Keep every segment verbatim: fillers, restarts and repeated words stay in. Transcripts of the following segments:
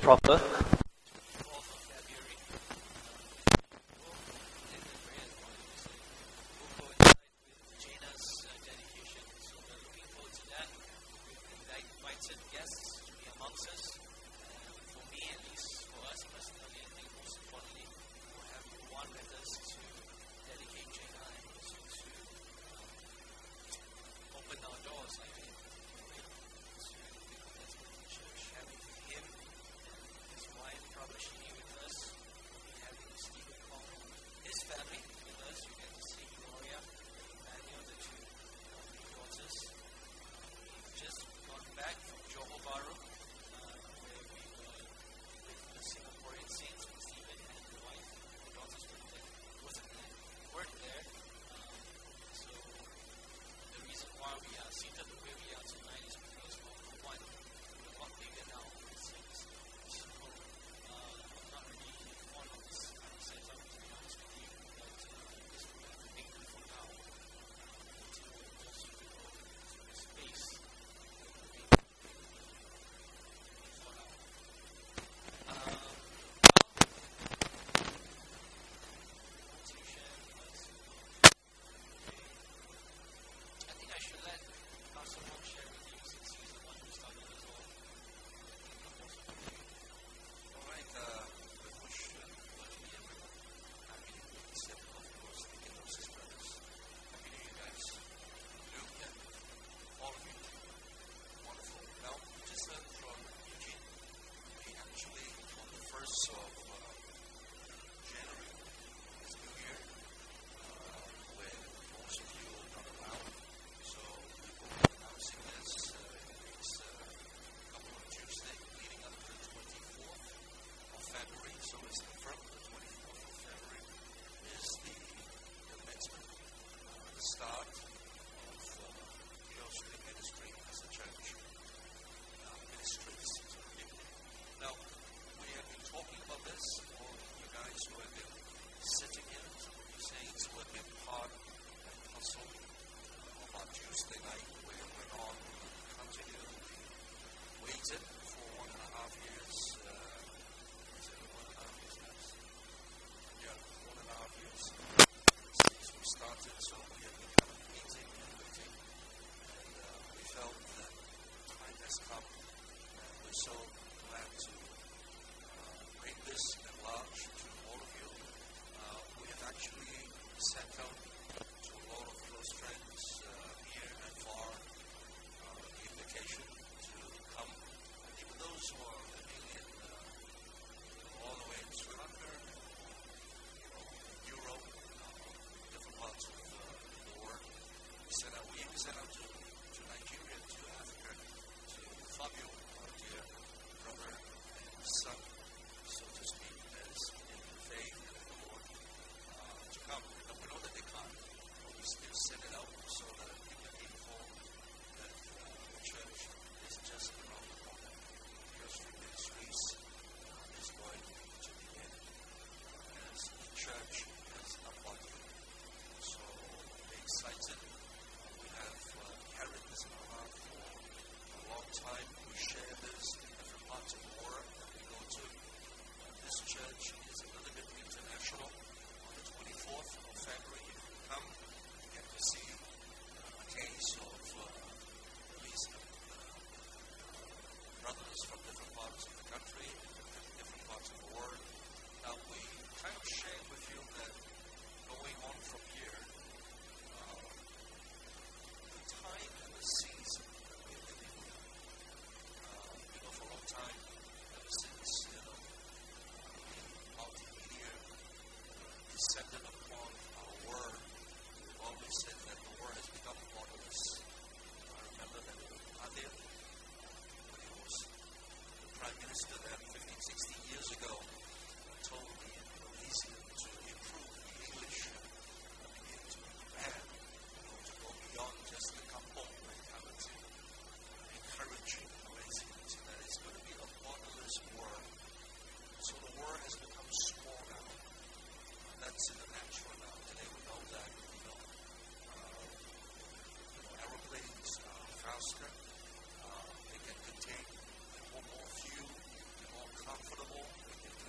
proper. Send it out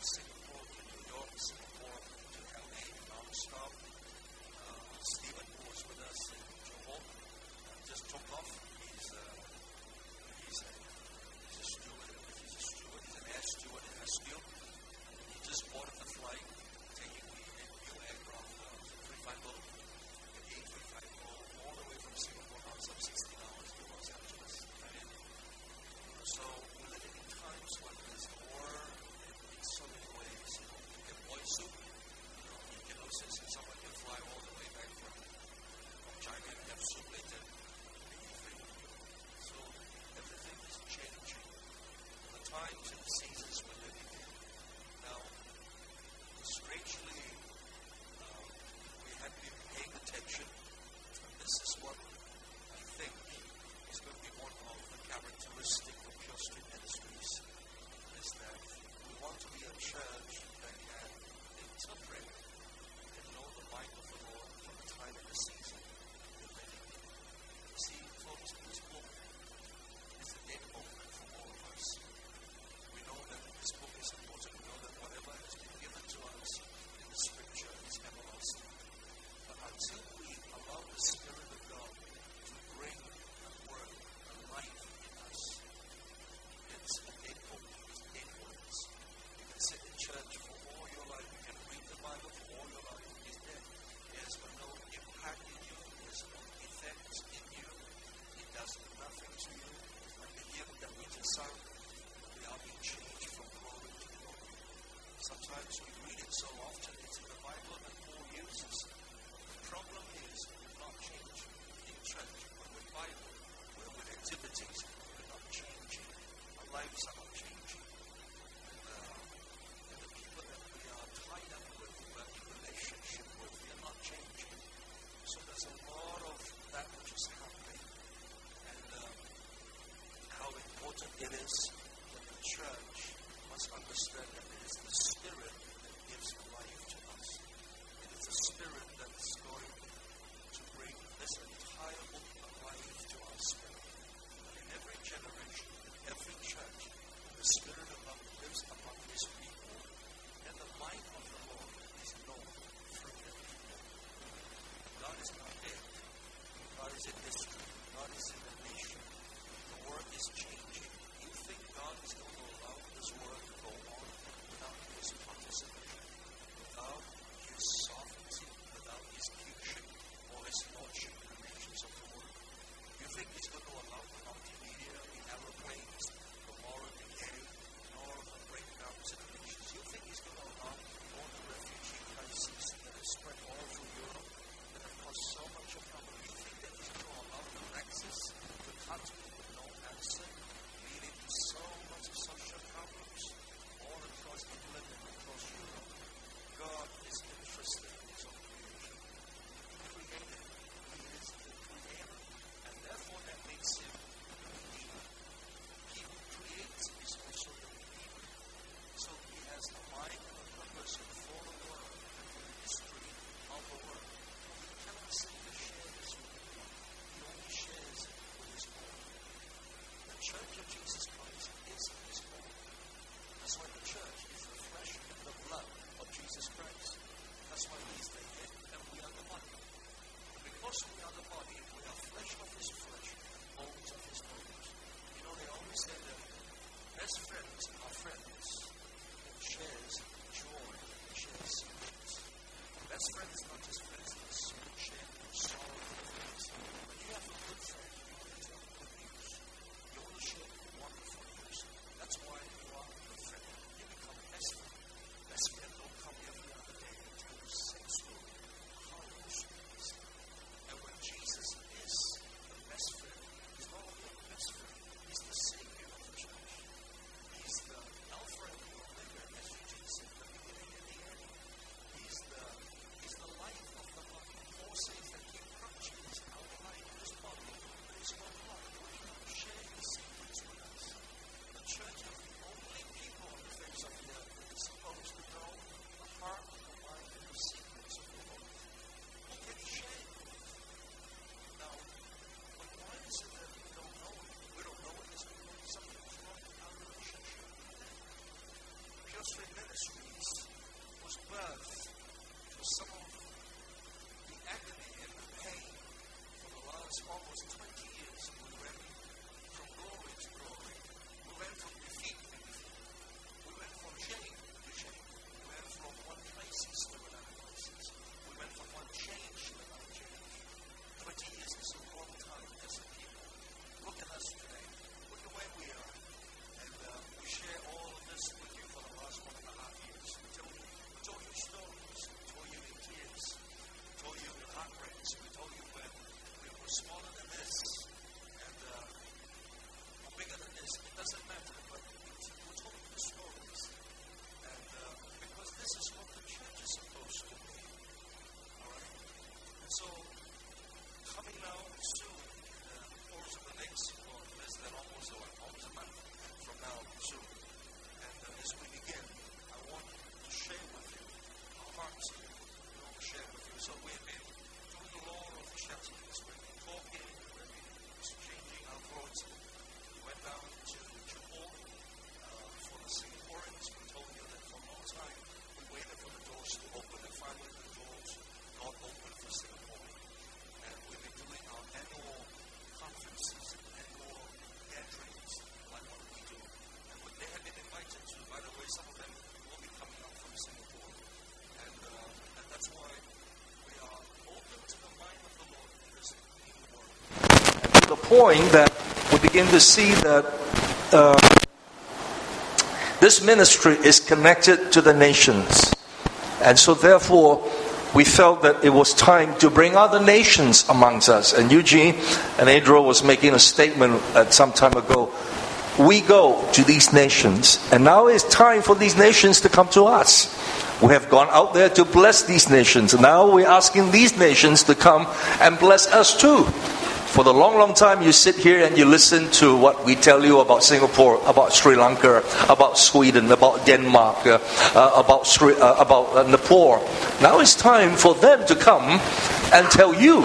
Singapore to New York, Singapore to L A non-stop. Uh, Stephen, who was with us in Johor, uh, just took off. He's, uh, he's, a, he's a steward. He's a steward. He's an air steward in S Q. He just boarded the flight, taking the new aircraft, uh, three fifty, the A three fifty, all the way from Singapore, now some sixteen hours to Los Angeles. Right? So we're living in times when there's war in so many ways. You know, you get boy soup. You know, you can also see someone can fly all the way back from, from China and have soup later. point that we begin to see that uh, this ministry is connected to the nations. And so therefore, we felt that it was time to bring other nations amongst us. And Eugene and Adriel was making a statement at some time ago. We go to these nations, and now it's time for these nations to come to us. We have gone out there to bless these nations. Now we're asking these nations to come and bless us too. For the long, long time you sit here and you listen to what we tell you about Singapore, about Sri Lanka, about Sweden, about Denmark, uh, uh, about Sri, uh, about uh, Nepal. Now it's time for them to come and tell you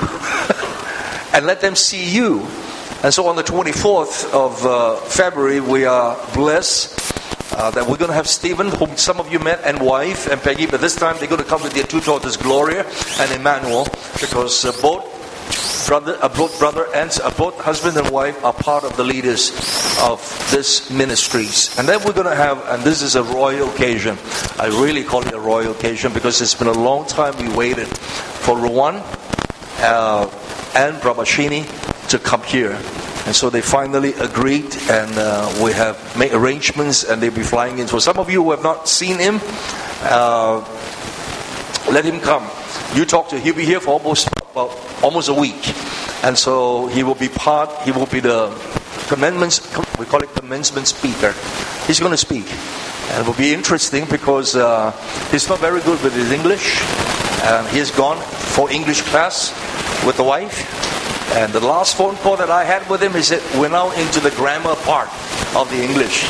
and let them see you. And so on the twenty-fourth of uh, February, we are blessed uh, that we're going to have Stephen, whom some of you met, and wife, and Peggy. But this time they're going to come with their two daughters, Gloria and Emmanuel, because uh, both brother, uh, both brother and uh, both husband and wife are part of the leaders of this ministries. And then we're going to have, and this is a royal occasion. I really call it a royal occasion because it's been a long time we waited for Rowan uh, and Brabashini to come here. And so they finally agreed, and uh, we have made arrangements, and they'll be flying in. For some of you who have not seen him, uh, let him come. You talk to him. He'll be here for almost about almost a week, and so he will be part. He will be the commencement. We call it commencement speaker. He's going to speak, and it will be interesting because uh, he's not very good with his English. And he's gone for English class with the wife. And the last phone call that I had with him, he said, we're now into the grammar part of the English.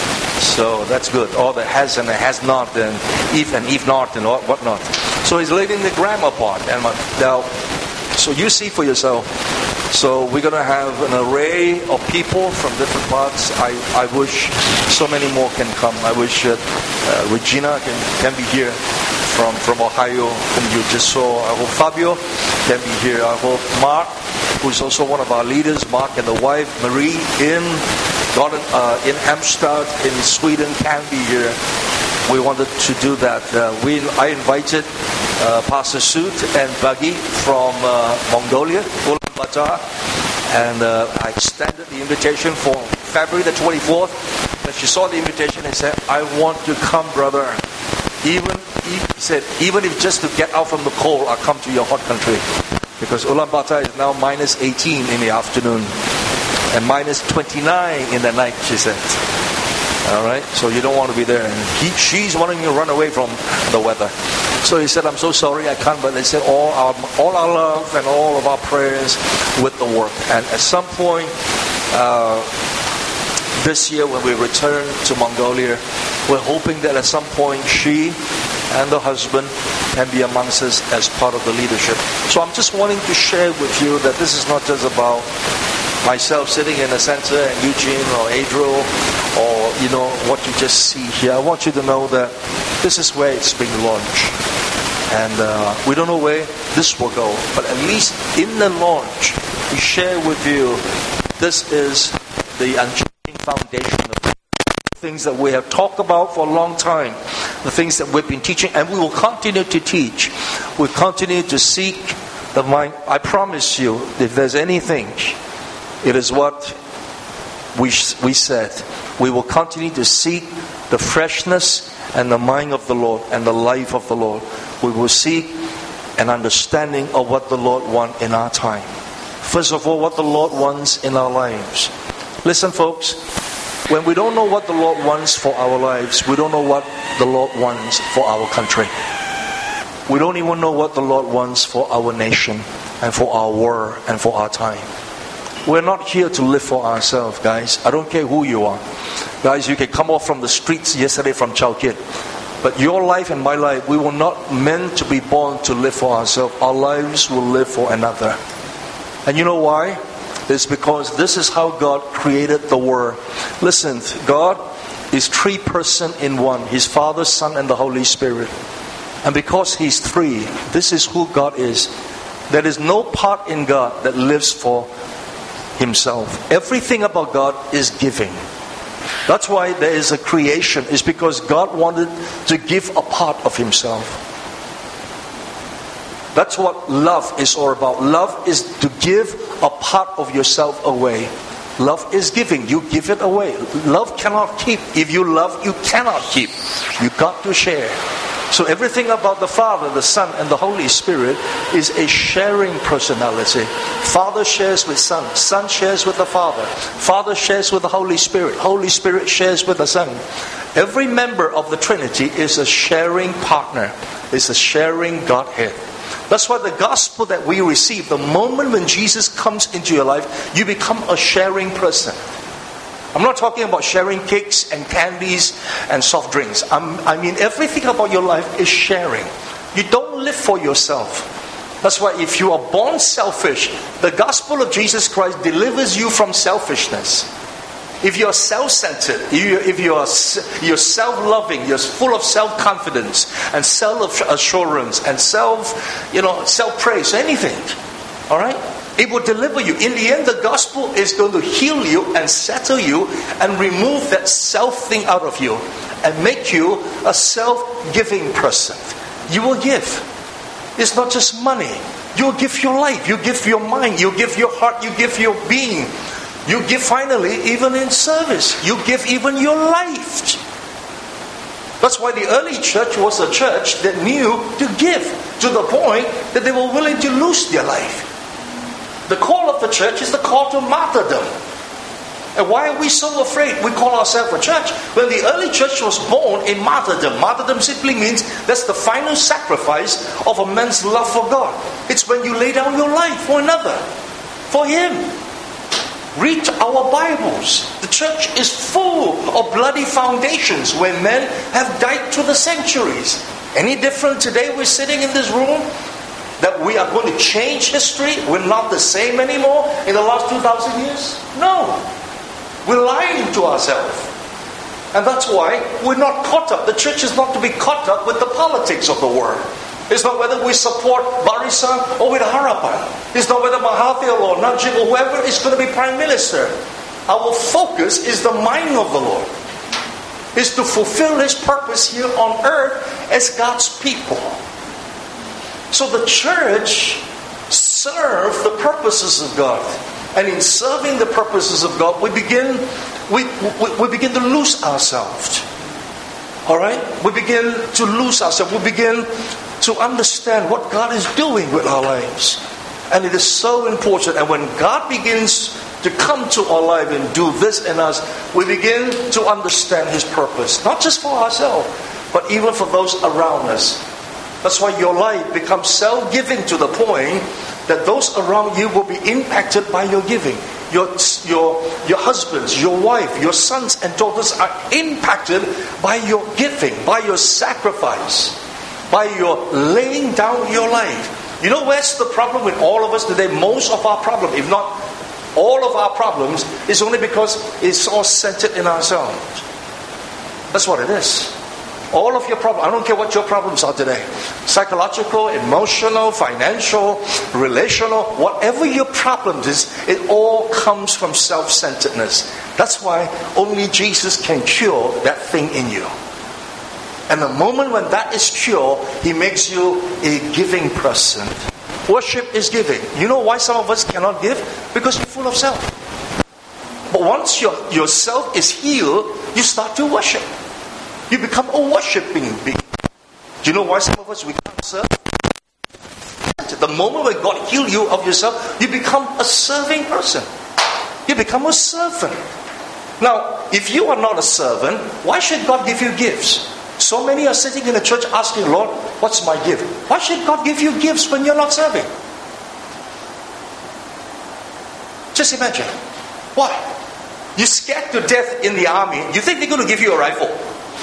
So that's good. All the has and the has not, and if and if not, and whatnot. So he's leading the grammar part. And now, so you see for yourself. So we're going to have an array of people from different parts. I, I wish so many more can come. I wish uh, uh, Regina can, can be here from, from Ohio, whom you just saw. I hope Fabio can be here. I hope Mark, who's also one of our leaders, Mark and the wife, Marie, in Gordon, uh, in Amsterdam, in Sweden, can be here. We wanted to do that. Uh, we I invited uh, Pastor Sud and Bagi from uh, Mongolia, Ulaanbaatar, and uh, I extended the invitation for February the twenty-fourth. When she saw the invitation, and said, "I want to come, brother. Even he said, even if just to get out from the cold, I'll come to your hot country." Because Ulaanbaatar is now minus eighteen in the afternoon and minus twenty-nine in the night, she said. Alright, so you don't want to be there. And he, she's wanting to run away from the weather. So he said, I'm so sorry I can't, but they said all our, all our love and all of our prayers with the work. And at some point uh, this year when we return to Mongolia, we're hoping that at some point she and the husband can be amongst us as part of the leadership. So I'm just wanting to share with you that this is not just about myself sitting in the center and Eugene or Adriel or, you know, what you just see here. I want you to know that this is where it's being launched. And uh, we don't know where this will go. But at least in the launch, we share with you, this is the unchanging foundation of things that we have talked about for a long time. The things that we've been teaching, and we will continue to teach. We'll continue to seek the mind. I promise you, if there's anything, it is what we we said. We will continue to seek the freshness and the mind of the Lord and the life of the Lord. We will seek an understanding of what the Lord wants in our time. First of all, what the Lord wants in our lives. Listen, folks, when we don't know what the Lord wants for our lives, we don't know what the Lord wants for our country. We don't even know what the Lord wants for our nation and for our world and for our time. We're not here to live for ourselves, guys. I don't care who you are. Guys, you can come off from the streets yesterday from Chao Kit. But your life and my life, we were not meant to be born to live for ourselves. Our lives will live for another. And you know why? It's because this is how God created the world. Listen, God is three persons in one. His Father, Son, and the Holy Spirit. And because He's three, this is who God is. There is no part in God that lives for Himself. Everything about God is giving. That's why there is a creation. It's because God wanted to give a part of Himself. That's what love is all about. Love is to give a part of yourself away. Love is giving. You give it away. Love cannot keep. If you love, you cannot keep. You got to share. So everything about the Father, the Son, and the Holy Spirit is a sharing personality. Father shares with Son. Son shares with the Father. Father shares with the Holy Spirit. Holy Spirit shares with the Son. Every member of the Trinity is a sharing partner. Is a sharing Godhead. That's why the gospel that we receive, the moment when Jesus comes into your life, you become a sharing person. I'm not talking about sharing cakes and candies and soft drinks. I'm, I mean, everything about your life is sharing. You don't live for yourself. That's why if you are born selfish, the gospel of Jesus Christ delivers you from selfishness. If you're self-centered, if you're, you're self-loving, you're full of self-confidence and self-assurance and self, you know, self-praise, anything, all right? It will deliver you. In the end, the gospel is going to heal you and settle you and remove that self thing out of you and make you a self-giving person. You will give. It's not just money. You'll give your life. You give your mind. You give your heart. You give your being. You give finally even in service. You give even your life. That's why the early church was a church that knew to give to the point that they were willing to lose their life. The call of the church is the call to martyrdom. And why are we so afraid we call ourselves a church? When the early church was born in martyrdom. Martyrdom simply means that's the final sacrifice of a man's love for God. It's when you lay down your life for another, for Him. Read our Bibles. The church is full of bloody foundations where men have died through the centuries. Any different today we're sitting in this room? That we are going to change history? We're not the same anymore in the last two thousand years? No. We're lying to ourselves. And that's why we're not caught up. The church is not to be caught up with the politics of the world. It's not whether we support Barisan or with Harapan. It's not whether Mahathir or Najib or whoever is going to be Prime Minister. Our focus is the mind of the Lord. Is to fulfill His purpose here on earth as God's people. So the church serves the purposes of God. And in serving the purposes of God, we begin we, we, we begin to lose ourselves. Alright? We begin to lose ourselves. We begin to understand what God is doing with our lives. And it is so important. And when God begins to come to our life and do this in us, we begin to understand His purpose. Not just for ourselves, but even for those around us. That's why your life becomes self-giving to the point that those around you will be impacted by your giving. Your, your, your husbands, your wife, your sons and daughters are impacted by your giving, by your sacrifice, by your laying down your life. You know where's the problem with all of us today? Most of our problem, if not all of our problems, is only because it's all centered in ourselves. That's what it is. All of your problems, I don't care what your problems are today. Psychological, emotional, financial, relational, whatever your problems is, it all comes from self-centeredness. That's why only Jesus can cure that thing in you. And the moment when that is cured, He makes you a giving person. Worship is giving. You know why some of us cannot give? Because you're full of self. But once your, your self is healed, you start to worship. You become a worshipping being. Do you know why some of us we can't serve? The moment when God heals you of yourself, you become a serving person. You become a servant. Now, if you are not a servant, why should God give you gifts? So many are sitting in the church asking, Lord, what's my gift? Why should God give you gifts when you're not serving? Just imagine. Why? You're scared to death in the army. You think they're going to give you a rifle?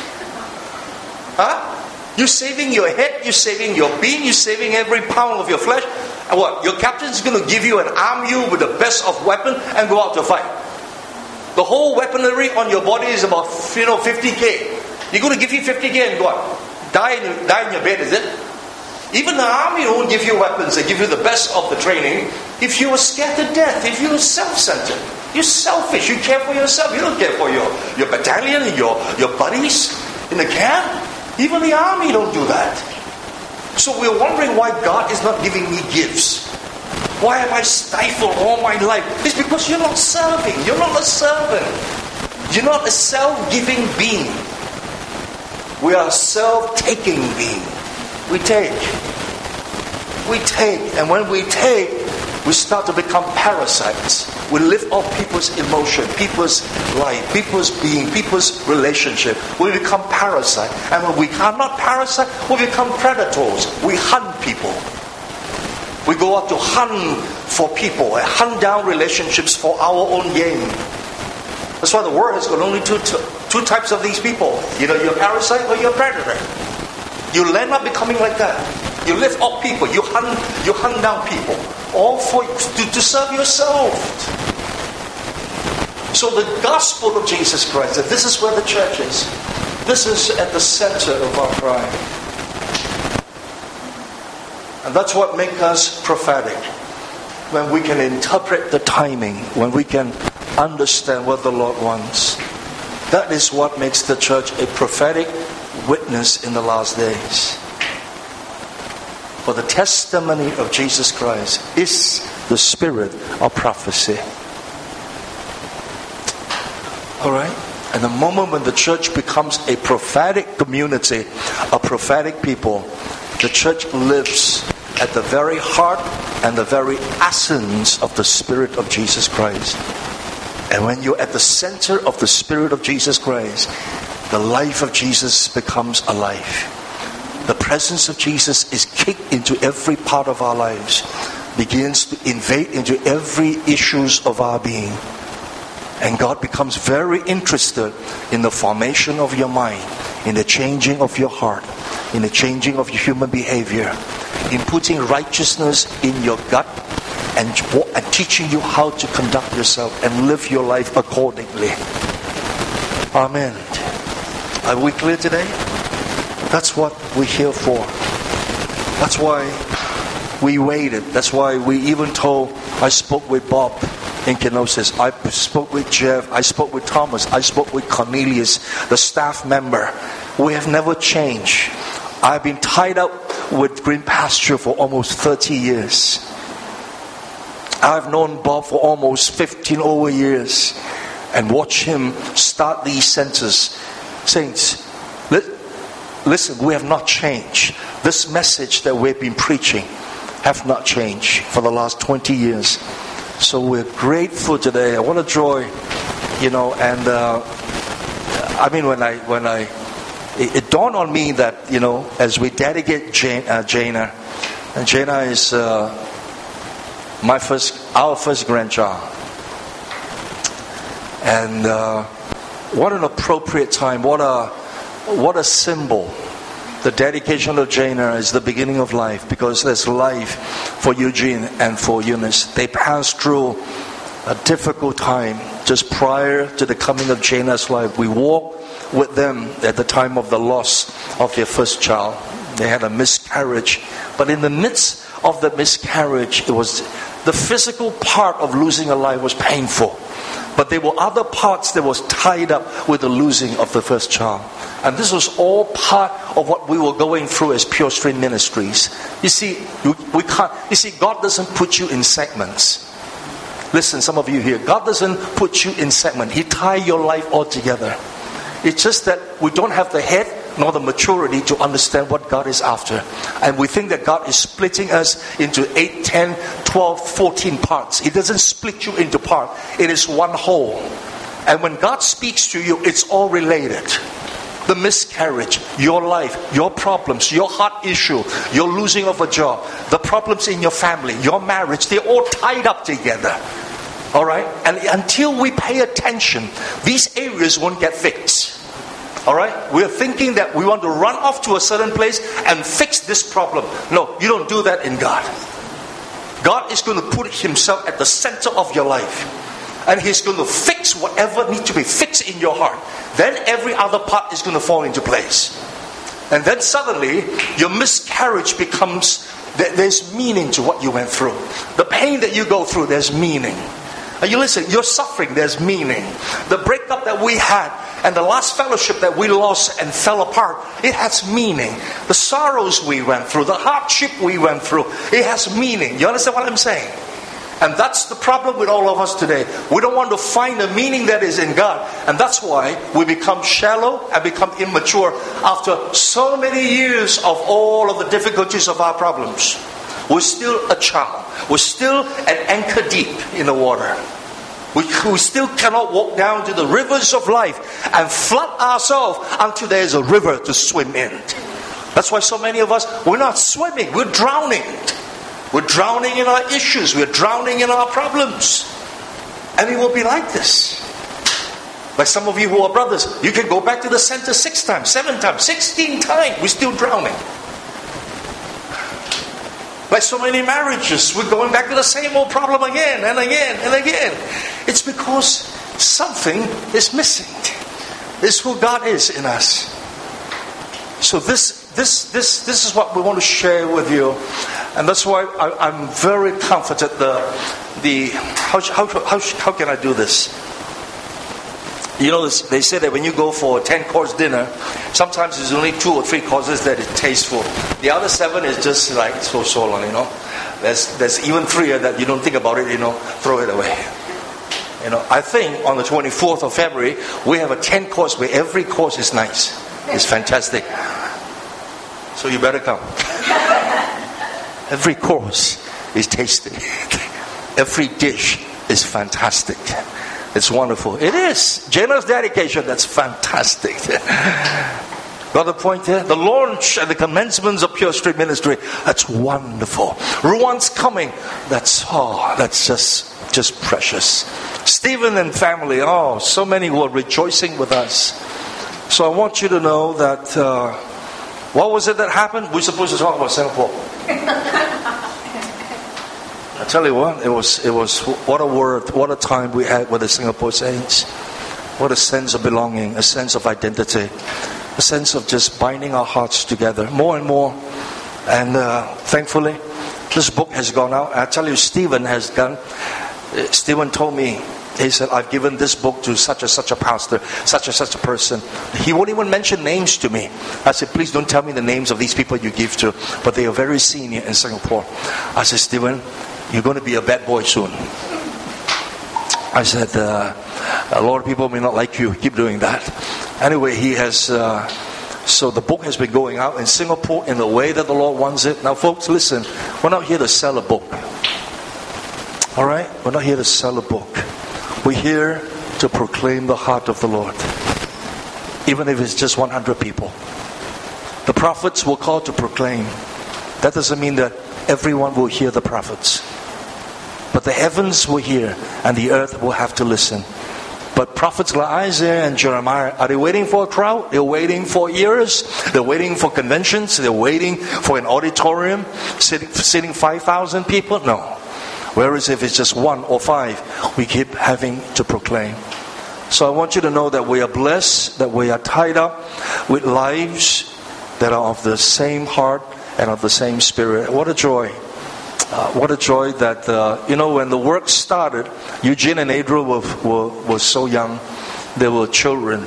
Huh? You're saving your head, you're saving your being, you're saving every pound of your flesh. And what? Your captain's going to give you and arm you with the best of weapon and go out to fight. The whole weaponry on your body is about, you know, fifty K. You're going to give you fifty K and go out. Die in, die in your bed, is it? Even the army won't give you weapons. They give you the best of the training. If you are scared to death, if you are self-centered, you're selfish. You care for yourself. You don't care for your, your battalion, your, your buddies in the camp. Even the army don't do that. So we're wondering why God is not giving me gifts. Why am I stifled all my life? It's because you're not serving. You're not a servant. You're not a self-giving being. We are a self-taking being. We take. We take. And when we take, we start to become parasites. We live off people's emotion, people's life, people's being, people's relationship. We become parasites. And when we are not parasites, we become predators. We hunt people. We go out to hunt for people, hunt down relationships for our own gain. That's why the world has got only two, two, two types of these people. Either you're a parasite or you're a predator. You land up becoming like that. You live off people. You hunt, you hunt down people. All for to, to serve yourself. So the gospel of Jesus Christ, that this is where the church is. This is at the center of our cry. And that's what makes us prophetic. When we can interpret the timing, when we can understand what the Lord wants. That is what makes the church a prophetic witness in the last days. For the testimony of Jesus Christ is the spirit of prophecy. Alright? And the moment when the church becomes a prophetic community, a prophetic people, the church lives at the very heart and the very essence of the Spirit of Jesus Christ. And when you're at the center of the Spirit of Jesus Christ, the life of Jesus becomes alive. The presence of Jesus is kicked into every part of our lives, begins to invade into every issues of our being. And God becomes very interested in the formation of your mind, in the changing of your heart, in the changing of your human behavior, in putting righteousness in your gut and, and teaching you how to conduct yourself and live your life accordingly. Amen. Are we clear today? That's what we're here for. That's why we waited. That's why we even told, I spoke with Bob in Kenosis. I spoke with Jeff. I spoke with Thomas. I spoke with Cornelius, the staff member. We have never changed. I've been tied up with Green Pasture for almost thirty years. I've known Bob for almost fifteen over years and watched him start these centers. Saints, listen, we have not changed. This message that we've been preaching have not changed for the last twenty years. So we're grateful today. I want to draw, you know, and uh, I mean when I when I it, it dawned on me that, you know, as we dedicate Jane, uh, Jana, and Jana is uh, my first, our first grandchild, and uh, what an appropriate time! What a what a symbol. The dedication of Jana is the beginning of life, because there's life for Eugene and for Eunice. They passed through a difficult time just prior to the coming of Jana's life. We walked with them at the time of the loss of their first child. They had a miscarriage. But in the midst of the miscarriage, it was the physical part of losing a life was painful. But there were other parts that was tied up with the losing of the first child. And this was all part of what we were going through as Pure Stream Ministries. You see, we can't. You see, God doesn't put you in segments. Listen, some of you here, God doesn't put you in segments. He ties your life all together. It's just that we don't have the head nor the maturity to understand what God is after. And we think that God is splitting us into eight, ten, twelve, fourteen parts. He doesn't split you into parts. It is one whole. And when God speaks to you, it's all related. The miscarriage, your life, your problems, your heart issue, your losing of a job, the problems in your family, your marriage, they're all tied up together. Alright? And until we pay attention, these areas won't get fixed. Alright? We're thinking that we want to run off to a certain place and fix this problem. No, you don't do that in God. God is going to put Himself at the center of your life. And He's going to fix whatever needs to be fixed in your heart. Then every other part is going to fall into place. And then suddenly, your miscarriage becomes, there's meaning to what you went through. The pain that you go through, there's meaning. And you listen, your suffering, there's meaning. The breakup that we had and the last fellowship that we lost and fell apart, it has meaning. The sorrows we went through, the hardship we went through, it has meaning. You understand what I'm saying? And that's the problem with all of us today. We don't want to find the meaning that is in God. And that's why we become shallow and become immature after so many years of all of the difficulties of our problems. We're still a child. We're still an anchor deep in the water. We, we still cannot walk down to the rivers of life and flood ourselves until there's a river to swim in. That's why so many of us, we're not swimming, we're drowning. We're drowning in our issues. We're drowning in our problems. And it will be like this. Like some of you who are brothers, you can go back to the center six times, seven times, sixteen times. We're still drowning. Like so many marriages, we're going back to the same old problem again and again and again. It's because something is missing. This is who God is in us. So this this this this is what we want to share with you. And that's why I, I'm very comforted. The the how, how how how can I do this? You know, they say that when you go for a ten-course dinner, sometimes there's only two or three courses that is tasteful. The other seven is just like so-so, you know. There's there's even three that you don't think about it, you know, throw it away. You know, I think on the twenty-fourth of February, we have a ten-course where every course is nice. It's fantastic. So you better come. Every course is tasty. Every dish is fantastic. It's wonderful. It is. Generous dedication, that's fantastic. Got the point here? The launch and the commencements of Pure Street Ministry, that's wonderful. Ruan's coming, that's, oh, that's just, just precious. Stephen and family, oh, so many who are rejoicing with us. So I want you to know that, uh, what was it that happened? We're supposed to talk about Singapore. I tell you what, it was, it was, what a word, what a time we had with the Singapore Saints. What a sense of belonging, a sense of identity, a sense of just binding our hearts together more and more. And uh, thankfully, this book has gone out. I tell you, Stephen has gone. Stephen told me, he said, I've given this book to such and such a pastor, such and such a person. He won't even mention names to me. I said, please don't tell me the names of these people you give to, but they are very senior in Singapore. I said, Stephen, you're going to be a bad boy soon. I said, uh, a lot of people may not like you. Keep doing that. Anyway, he has, uh, so the book has been going out in Singapore in the way that the Lord wants it. Now, folks, listen, we're not here to sell a book. All right? We're not here to sell a book. We're here to proclaim the heart of the Lord. Even if it's just one hundred people. The prophets were called to proclaim. That doesn't mean that everyone will hear the prophets. But the heavens will hear and the earth will have to listen. But prophets like Isaiah and Jeremiah, are they waiting for a crowd? They're waiting for ears. They're waiting for conventions. They're waiting for an auditorium sitting, sitting five thousand people? No. Whereas if it's just one or five, we keep having to proclaim. So I want you to know that we are blessed, that we are tied up with lives that are of the same heart and of the same spirit. What a joy. Uh, what a joy that, uh, you know, when the work started, Eugene and Adriel were, were, were so young. They were children.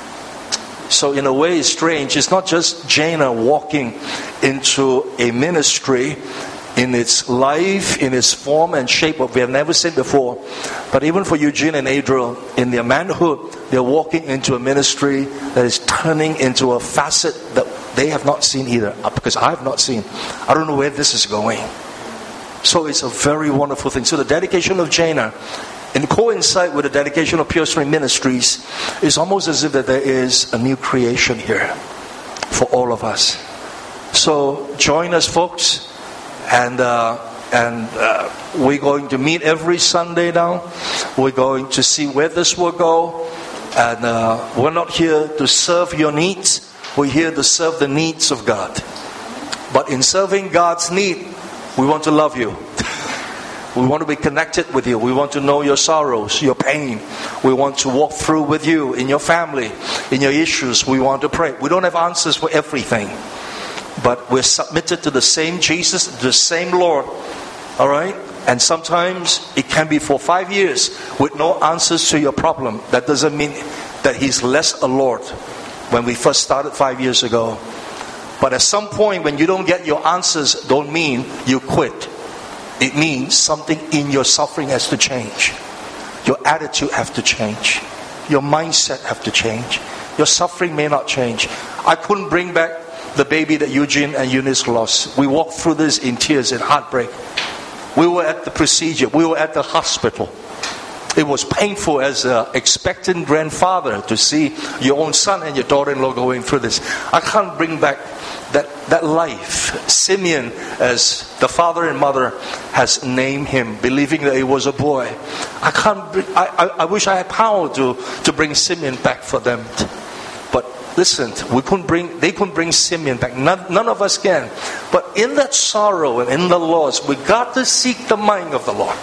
So in a way it's strange. It's not just Jana walking into a ministry in its life, in its form and shape what we have never seen before. But even for Eugene and Adriel, in their manhood, they're walking into a ministry that is turning into a facet that they have not seen either. Because I have not seen. I don't know where this is going. So it's a very wonderful thing. So the dedication of Jana, in coincide with the dedication of Pure Street Ministries, is almost as if that there is a new creation here for all of us. So join us, folks. And uh, and uh, we're going to meet every Sunday now. We're going to see where this will go. And uh, we're not here to serve your needs. We're here to serve the needs of God. But in serving God's need, we want to love you. We want to be connected with you. We want to know your sorrows, your pain. We want to walk through with you in your family, in your issues. We want to pray. We don't have answers for everything. But we're submitted to the same Jesus, the same Lord. All right? And sometimes it can be for five years with no answers to your problem. That doesn't mean that He's less a Lord when we first started five years ago. But at some point when you don't get your answers, don't mean you quit. It means something in your suffering has to change. Your attitude has to change. Your mindset has to change. Your suffering may not change. I couldn't bring back the baby that Eugene and Eunice lost. We walked through this in tears and heartbreak. We were at the procedure. We were at the hospital. It was painful as an expectant grandfather to see your own son and your daughter-in-law going through this. I can't bring back that, that life. Simeon, as the father and mother has named him, believing that it was a boy. I can't. Bring, I, I, I wish I had power to, to bring Simeon back for them. But listen, we couldn't bring. They couldn't bring Simeon back. None, none of us can. But in that sorrow and in the loss, we got to seek the mind of the Lord.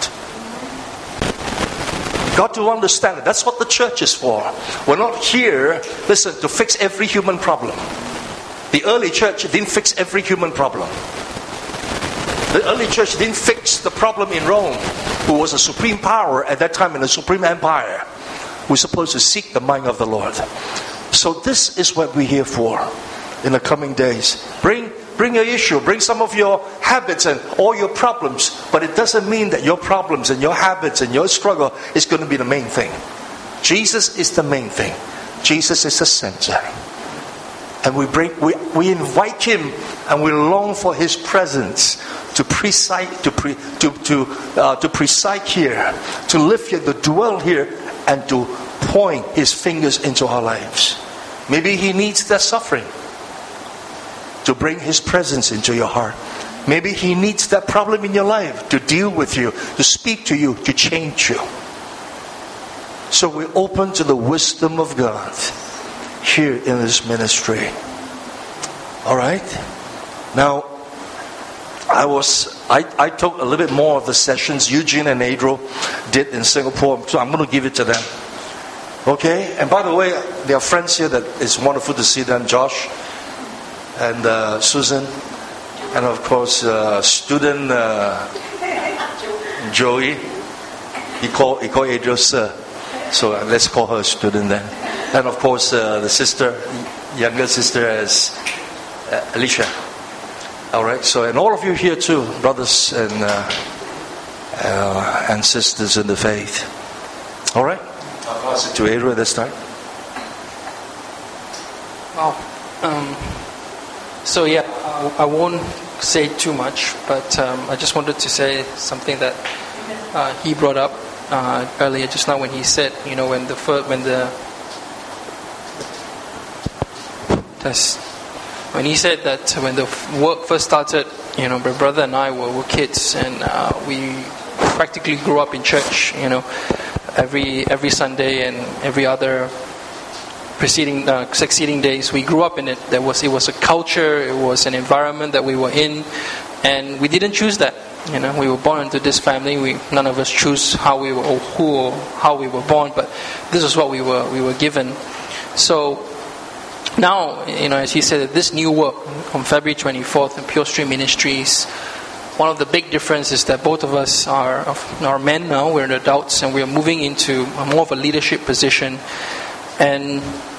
Got to understand it. That's what the church is for. We're not here, listen, to fix every human problem. The early church didn't fix every human problem. The early church didn't fix the problem in Rome, who was a supreme power at that time in a supreme empire. We're supposed to seek the mind of the Lord. So this is what we're here for in the coming days. Bring Bring your issue, bring some of your habits and all your problems. But it doesn't mean that your problems and your habits and your struggle is going to be the main thing. Jesus is the main thing. Jesus is the center. And we bring, we, we invite Him and we long for His presence to preside, to pre, to to uh, to preside here, to live here, to dwell here, and to point His fingers into our lives. Maybe He needs that suffering to bring His presence into your heart. Maybe He needs that problem in your life to deal with you, to speak to you, to change you. So we're open to the wisdom of God here in this ministry. Alright? Now, I was I, I took a little bit more of the sessions Eugene and Adriel did in Singapore, so I'm going to give it to them. Okay? And by the way, there are friends here that it's wonderful to see them. Josh and uh, Susan, and of course uh, student uh, Joey. He called he called Adriel sir, so uh, let's call her a student then. And of course uh, the sister, younger sister is uh, Alicia. All right. So and all of you here too, brothers and uh, uh, and sisters in the faith. All right. I'll pass it to Adriel this time. Wow. Um, So yeah, I won't say too much, but um, I just wanted to say something that uh, he brought up uh, earlier just now when he said, you know, when the first, when the test, when he said that when the work first started, you know, my brother and I were, were kids, and uh, we practically grew up in church, you know, every every Sunday and every other preceding uh, succeeding days. We grew up in it. There was it was a culture, it was an environment that we were in, and we didn't choose that. You know, we were born into this family. We none of us choose how we were or who or how we were born, but this is what we were we were given. So now, you know, as he said, this new work on February twenty-fourth in Pure Stream Ministries, one of the big differences is that both of us are are men now. We're adults, and we're moving into a more of a leadership position. And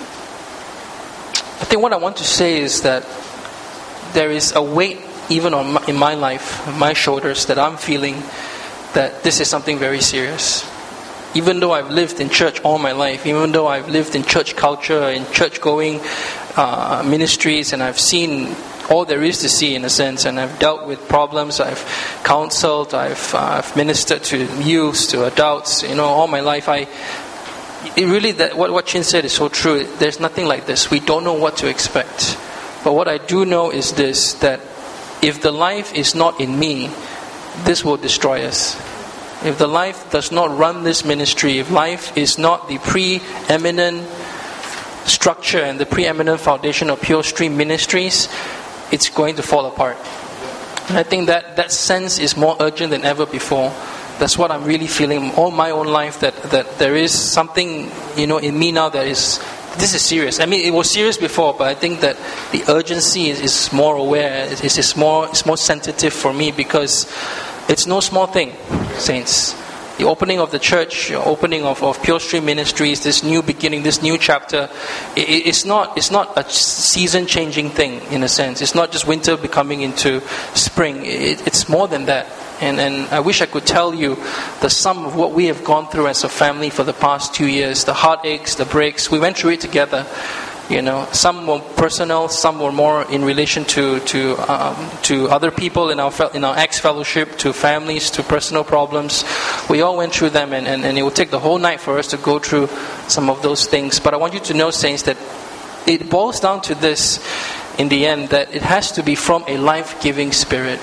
I think what I want to say is that there is a weight even on my, in my life, on my shoulders, that I'm feeling that this is something very serious. Even though I've lived in church all my life, even though I've lived in church culture, in church-going uh, ministries, and I've seen all there is to see in a sense, and I've dealt with problems, I've counseled, I've, uh, I've ministered to youths, to adults, you know, all my life, I It really, that what, what Chin said is so true. There's nothing like this. We don't know what to expect. But what I do know is this, that if the life is not in me, this will destroy us. If the life does not run this ministry, if life is not the preeminent structure and the preeminent foundation of Pure Stream Ministries, it's going to fall apart. And I think that that sense is more urgent than ever before. That's what I'm really feeling all my own life, that, that there is something, you know, in me now that is, this is serious. I mean, it was serious before, but I think that the urgency is, is more aware, it's, it's more it's more sensitive for me, because It's no small thing, saints. The opening of the church, the opening of, of Pure Stream Ministries, this new beginning, this new chapter, it, it's not it's not a season-changing thing in a sense. It's not just winter becoming into spring. It, it's more than that. And and I wish I could tell you the sum of what we have gone through as a family for the past two years, the heartaches, the breaks. We went through it together. You know, some were personal, some were more in relation to to um, to other people in our in our ex fellowship, to families, to personal problems. We all went through them, and, and, and it would take the whole night for us to go through some of those things. But I want you to know, saints, that it boils down to this in the end, that it has to be from a life-giving spirit.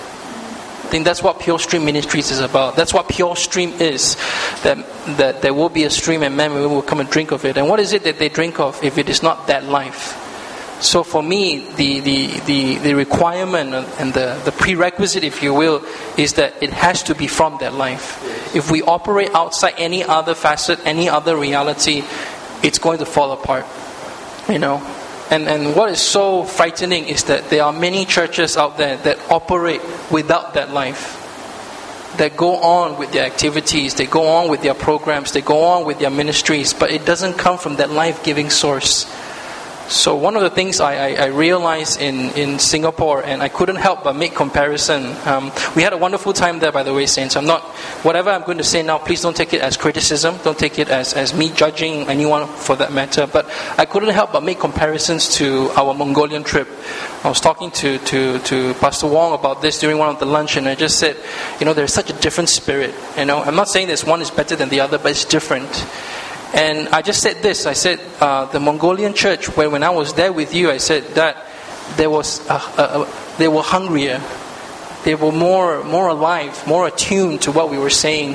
I think that's what Pure Stream Ministries is about. That's what Pure Stream is. That that there will be a stream and men will come and drink of it. And what is it that they drink of if it is not that life? So for me, the the, the, the requirement and the, the prerequisite, if you will, is that it has to be from that life. If we operate outside any other facet, any other reality, it's going to fall apart. You know? And and what is so frightening is that there are many churches out there that operate without that life. That go on with their activities, they go on with their programs, they go on with their ministries, but it doesn't come from that life-giving source. So one of the things I, I, I realized in, in Singapore, and I couldn't help but make comparison. Um, we had a wonderful time there, by the way, saints. I'm not, whatever I'm going to say now, please don't take it as criticism. Don't take it as, as me judging anyone for that matter. But I couldn't help but make comparisons to our Mongolian trip. I was talking to, to, to Pastor Wong about this during one of the lunch, and I just said, you know, there's such a different spirit. You know, I'm not saying this one is better than the other, but it's different. And I just said this, I said, uh, the Mongolian church, when, when I was there with you, I said that there was, a, a, a, they were hungrier. They were more, more alive, more attuned to what we were saying.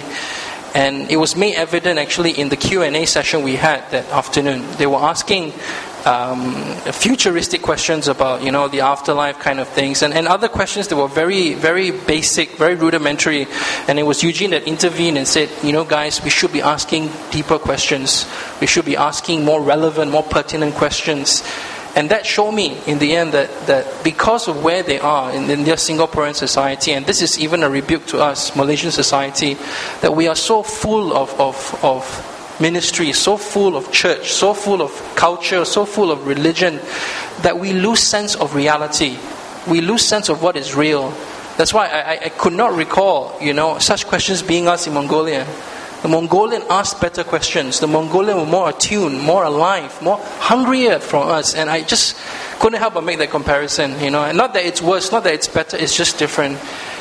And it was made evident actually in the Q and A session we had that afternoon. They were asking um, futuristic questions about, you know, the afterlife kind of things. And, and other questions that were very, very basic, very rudimentary. And it was Eugene that intervened and said, you know, guys, we should be asking deeper questions. We should be asking more relevant, more pertinent questions. And that showed me in the end that, that because of where they are in, in their Singaporean society, and this is even a rebuke to us, Malaysian society, that we are so full of, of, of ministry, so full of church, so full of culture, so full of religion, that we lose sense of reality. We lose sense of what is real. That's why I, I, I could not recall, you know, such questions being asked in Mongolia. The Mongolian asked better questions. The Mongolian were more attuned, more alive, more hungrier from us. And I just couldn't help but make that comparison, you know. And not that it's worse, not that it's better, it's just different.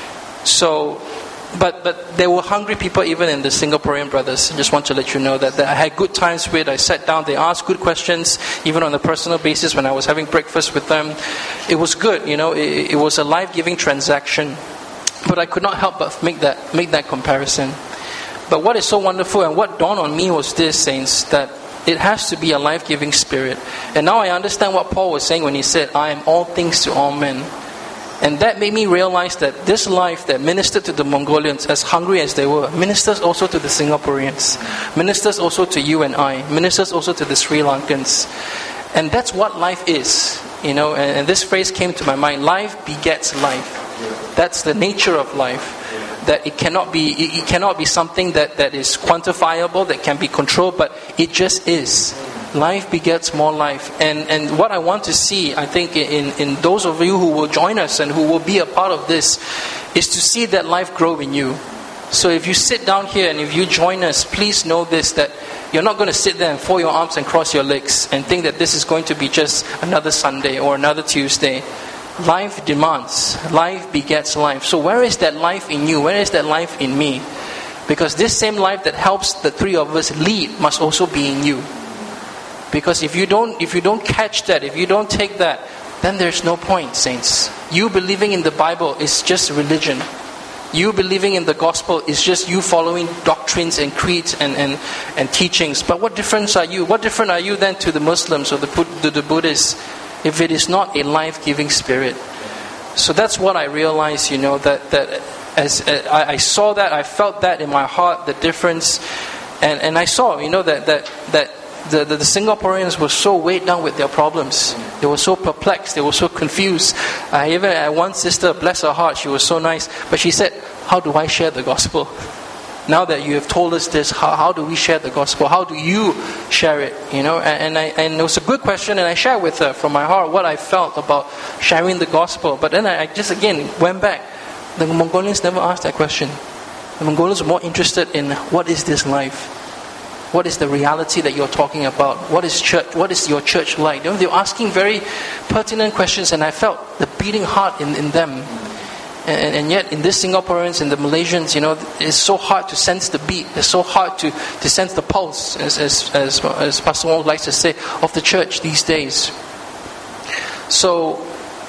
So, but but there were hungry people even in the Singaporean brothers. I just want to let you know that, that I had good times with. I sat down, they asked good questions, even on a personal basis when I was having breakfast with them. It was good, you know. It, it was a life-giving transaction. But I could not help but make that make that comparison. But what is so wonderful and what dawned on me was this, saints, that it has to be a life-giving spirit. And now I understand what Paul was saying when he said, I am all things to all men. And that made me realize that this life that ministered to the Mongolians, as hungry as they were, ministers also to the Singaporeans, ministers also to you and I, ministers also to the Sri Lankans. And that's what life is. You know, and, and this phrase came to my mind, life begets life. That's the nature of life. That it cannot be it, it cannot be something that, that is quantifiable, that can be controlled, but it just is. Life begets more life. And and what I want to see, I think, in, in those of you who will join us and who will be a part of this, is to see that life grow in you. So if you sit down here and if you join us, please know this, that you're not going to sit there and fold your arms and cross your legs and think that this is going to be just another Sunday or another Tuesday. Life demands. Life begets life. So where is that life in you? Where is that life in me? Because this same life that helps the three of us lead must also be in you. Because if you don't, if you don't catch that, if you don't take that, then there's no point, saints. You believing in the Bible is just religion. You believing in the gospel is just you following doctrines and creeds and, and, and teachings. But what difference are you? What different are you then to the Muslims or the, to the Buddhists? If it is not a life-giving spirit. So that's what I realized, you know, that, that as uh, I, I saw that, I felt that in my heart, the difference. And, and I saw, you know, that that, that the, the, the Singaporeans were so weighed down with their problems. They were so perplexed. They were so confused. I even had one sister, bless her heart, she was so nice. But she said, how do I share the gospel? Now that you have told us this, how, how do we share the gospel? How do you share it? You know, and, and, I, and it was a good question, and I shared with her from my heart what I felt about sharing the gospel. But then I, I just again went back. The Mongolians never asked that question. The Mongolians were more interested in what is this life? What is the reality that you're talking about? What is church? What is your church like? You know, they were asking very pertinent questions, and I felt the beating heart in, in them. And, and yet in this Singaporeans and the Malaysians, you know, it's so hard to sense the beat. It's so hard to, to sense the pulse, as, as, as, as Pastor Wong likes to say, of the church these days. So,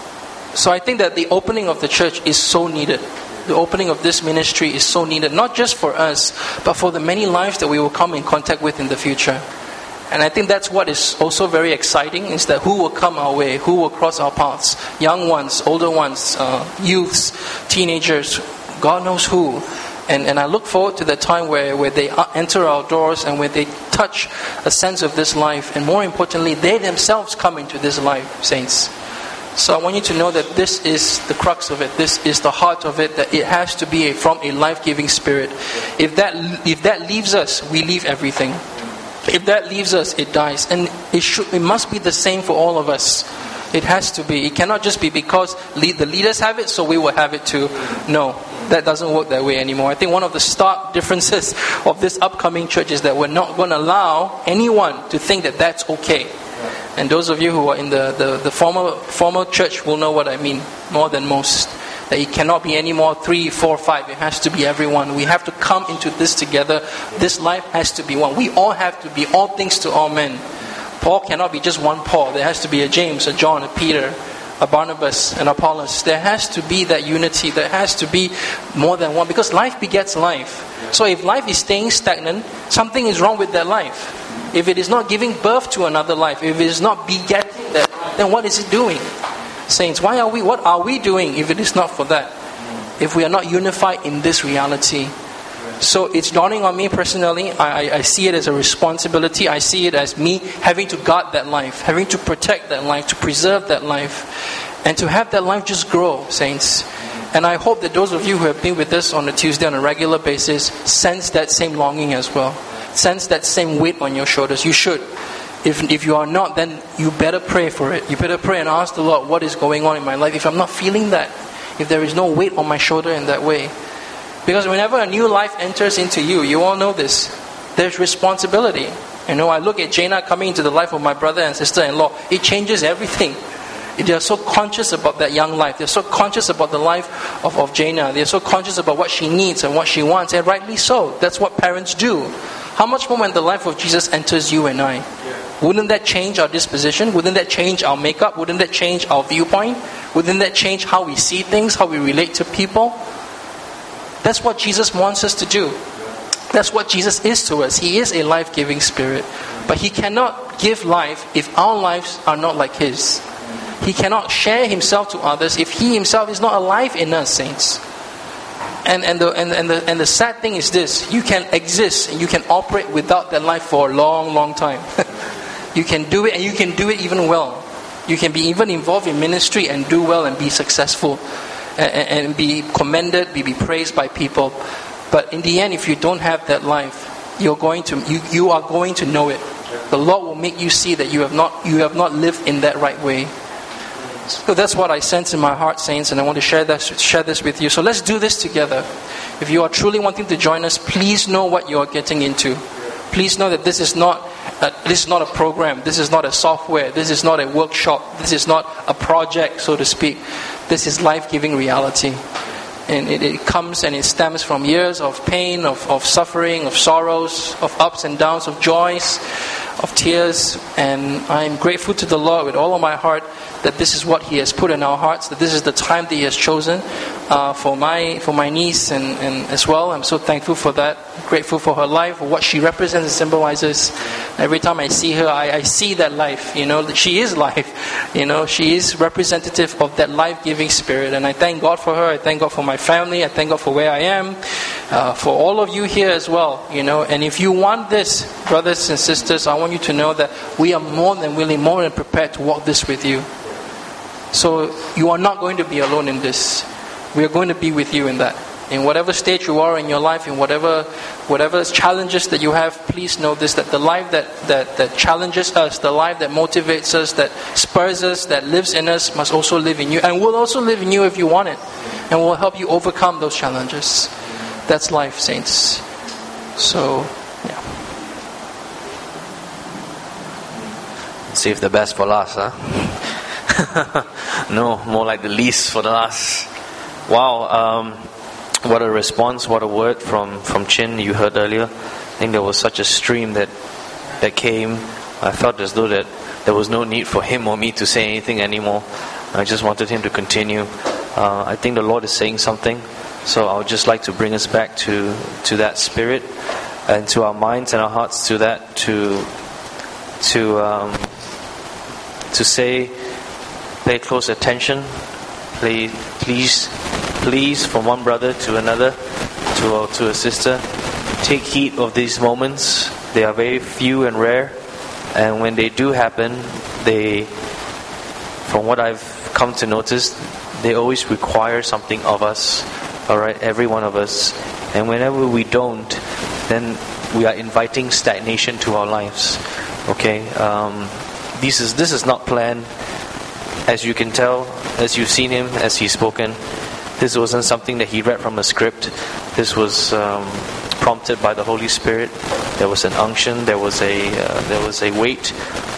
so I think that the opening of the church is so needed. The opening of this ministry is so needed, not just for us, but for the many lives that we will come in contact with in the future. And I think that's what is also very exciting, is that who will come our way, who will cross our paths. Young ones, older ones, uh, youths, teenagers, God knows who. And, and I look forward to the time where, where they enter our doors and where they touch a sense of this life. And more importantly, they themselves come into this life, saints. So I want you to know that this is the crux of it. This is the heart of it, that it has to be a, from a life-giving spirit. If that if that leaves us, we leave everything. If that leaves us, it dies. And it should, it must be the same for all of us. It has to be. It cannot just be because lead, the leaders have it, so we will have it too. No, that doesn't work that way anymore. I think one of the stark differences of this upcoming church is that we're not going to allow anyone to think that that's okay. And those of you who are in the, the, the former, former church will know what I mean more than most. That it cannot be any more three, four, five. It has to be everyone. We have to come into this together. This life has to be one. We all have to be all things to all men. Paul cannot be just one Paul. There has to be a James, a John, a Peter, a Barnabas, an Apollos. There has to be that unity. There has to be more than one. Because life begets life. So if life is staying stagnant, something is wrong with that life. If it is not giving birth to another life, if it is not begetting that, then what is it doing? Saints, why are we, what are we doing if it is not for that? If we are not unified in this reality. So it's dawning on me personally. I, I, I see it as a responsibility. I see it as me having to guard that life, having to protect that life, to preserve that life, and to have that life just grow, saints. And I hope that those of you who have been with us on a Tuesday on a regular basis sense that same longing as well. Sense that same weight on your shoulders. You should. If if you are not, then you better pray for it. You better pray and ask the Lord, what is going on in my life? If I'm not feeling that, if there is no weight on my shoulder in that way. Because whenever a new life enters into you, you all know this, there's responsibility. You know, I look at Jaina coming into the life of my brother and sister-in-law. It changes everything. They are so conscious about that young life. They're so conscious about the life of, of Jaina. They're so conscious about what she needs and what she wants. And rightly so. That's what parents do. How much more when the life of Jesus enters you and I? Wouldn't that change our disposition? Wouldn't that change our makeup? Wouldn't that change our viewpoint? Wouldn't that change how we see things, how we relate to people? That's what Jesus wants us to do. That's what Jesus is to us. He is a life-giving spirit. But He cannot give life if our lives are not like His. He cannot share Himself to others if He Himself is not alive in us, saints. And and the and, and the and the sad thing is this: you can exist and you can operate without that life for a long, long time. You can do it, and you can do it even well. You can be even involved in ministry and do well and be successful, and, and be commended, be, be praised by people. But in the end, if you don't have that life, you're going to you, you are going to know it. The Lord will make you see that you have not you have not lived in that right way. So that's what I sense in my heart, saints, and I want to share that share this with you. So let's do this together. If you are truly wanting to join us, please know what you are getting into. Please know that this is not a, this is not a program. This is not a software. This is not a workshop. This is not a project, so to speak. This is life-giving reality. And it, it comes and it stems from years of pain, of, of suffering, of sorrows, of ups and downs, of joys, of tears. And I'm grateful to the Lord with all of my heart that this is what He has put in our hearts, that this is the time that He has chosen uh, for my for my niece and, and as well. I'm so thankful for that. Grateful for her life, for what she represents and symbolizes. Every time I see her, I, I see that life. You know, she is life. You know, she is representative of that life-giving spirit. And I thank God for her. I thank God for my family. I thank God for where I am. Uh, for all of you here as well. You know, and if you want this, brothers and sisters, I want you to know that we are more than willing, more than prepared to walk this with you. So you are not going to be alone in this. We are going to be with you in that. In whatever stage you are in your life, in whatever whatever challenges that you have, please know this, that the life that, that, that challenges us, the life that motivates us, that spurs us, that lives in us, must also live in you. And will also live in you if you want it. And will help you overcome those challenges. That's life, saints. So, yeah. Save the best for last, huh? No, more like the least for the last. Wow, um, what a response, what a word from, from Chin you heard earlier. I think there was such a stream that that came. I felt as though that there was no need for him or me to say anything anymore. I just wanted him to continue. Uh, I think the Lord is saying something. So I would just like to bring us back to, to that spirit and to our minds and our hearts to that, to to um, to say, pay close attention. Play, please, please, from one brother to another, to a, to a sister, take heed of these moments. They are very few and rare, and when they do happen, they, from what I've come to notice, they always require something of us. All right, every one of us, and whenever we don't, then we are inviting stagnation to our lives. Okay, um, this is this is not planned. As you can tell, as you've seen him, as he's spoken, this wasn't something that he read from a script. This was um, prompted by the Holy Spirit. There was an unction. There was a uh, there was a weight.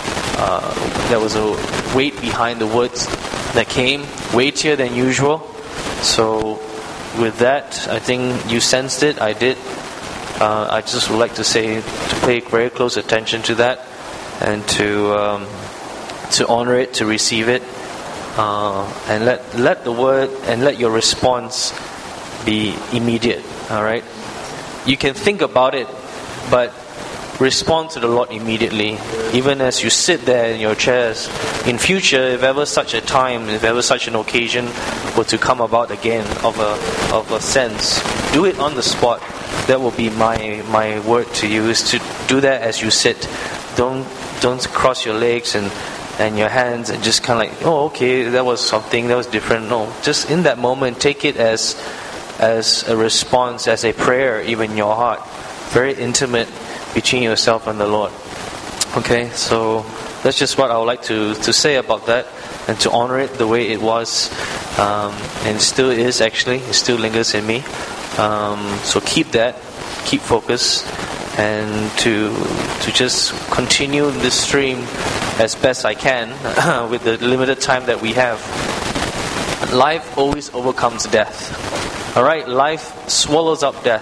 Uh, there was a weight behind the words that came, weightier than usual. So, with that, I think you sensed it. I did. Uh, I just would like to say to pay very close attention to that, and to um, to honor it, to receive it. Uh, and let let the word and let your response be immediate. All right, you can think about it, but respond to the Lord immediately. Even as you sit there in your chairs, in future, if ever such a time, if ever such an occasion were to come about again of a of a sense, do it on the spot. That will be my my word to you, is to do that as you sit. Don't don't cross your legs and. and your hands and just kind of like, oh, okay, that was something, that was different. No, just in that moment, take it as as a response, as a prayer, even in your heart. Very intimate between yourself and the Lord. Okay, so that's just what I would like to, to say about that, and to honor it the way it was, um, and still is actually, it still lingers in me. Um, so keep that, keep focus, and to to just continue this stream as best I can with the limited time that we have. Life always overcomes death. Alright, life swallows up death.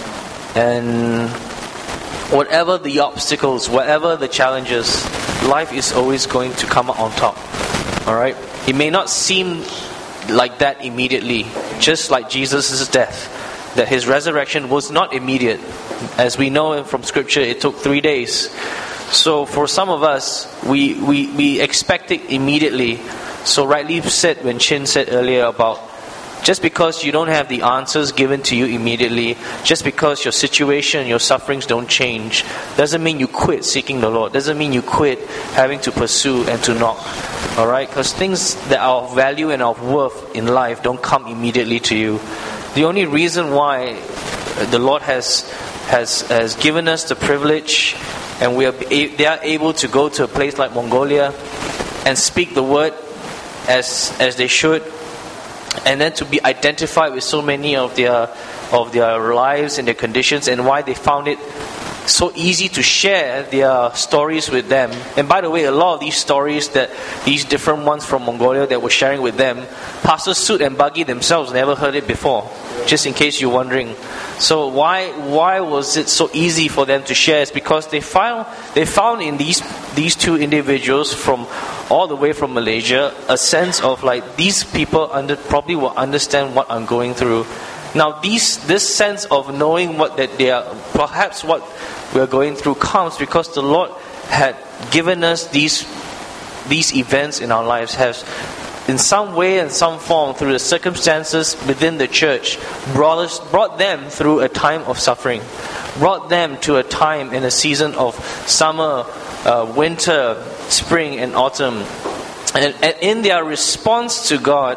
And whatever the obstacles, whatever the challenges, life is always going to come out on top. Alright? It may not seem like that immediately, just like Jesus' death. That his resurrection was not immediate. As we know from scripture, it took three days. So for some of us, we, we, we expect it immediately. So rightly said when Chin said earlier about, just because you don't have the answers given to you immediately, just because your situation, your sufferings don't change, doesn't mean you quit seeking the Lord. Doesn't mean you quit having to pursue and to knock. Alright? Because things that are of value and of worth in life don't come immediately to you. The only reason why the Lord has has has given us the privilege, and we are they are able to go to a place like Mongolia and speak the word as as they should, and then to be identified with so many of their of their lives and their conditions, and why they found it so easy to share their stories with them. And by the way, a lot of these stories that these different ones from Mongolia that were sharing with them, Pastor Soot and Buggy themselves never heard it before. Just in case you're wondering. So why why was it so easy for them to share? It's because they found they found in these these two individuals from all the way from Malaysia a sense of like, these people under probably will understand what I'm going through. Now, these this sense of knowing what that they are, perhaps what we are going through, comes because the Lord had given us these these events in our lives, has in some way and some form, through the circumstances within the church, brought us, brought them through a time of suffering, brought them to a time in a season of summer, uh, winter, spring, and autumn, and, and in their response to God,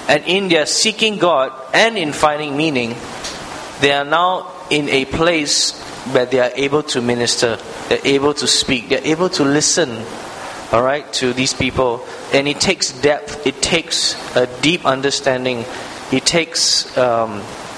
And in their seeking God and in finding meaning, they are now in a place where they are able to minister, they're able to speak, they're able to listen, all right, to these people. And it takes depth, it takes a deep understanding, it takes um,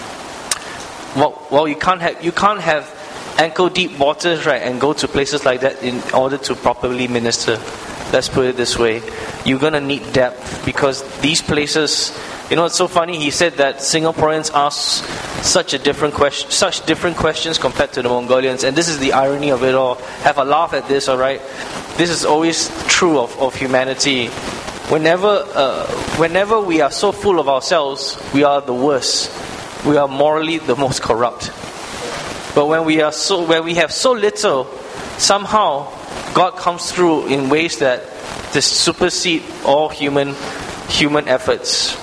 well, well, you can't have you can't have ankle deep waters, right, and go to places like that in order to properly minister. Let's put it this way: you're gonna need depth, because these places, you know, it's so funny. He said that Singaporeans ask such a different question, such different questions compared to the Mongolians, and this is the irony of it all. Have a laugh at this, all right? This is always true of, of humanity. Whenever, uh, whenever we are so full of ourselves, we are the worst. We are morally the most corrupt. But when we are so, when we have so little, somehow God comes through in ways that just supersede all human human efforts.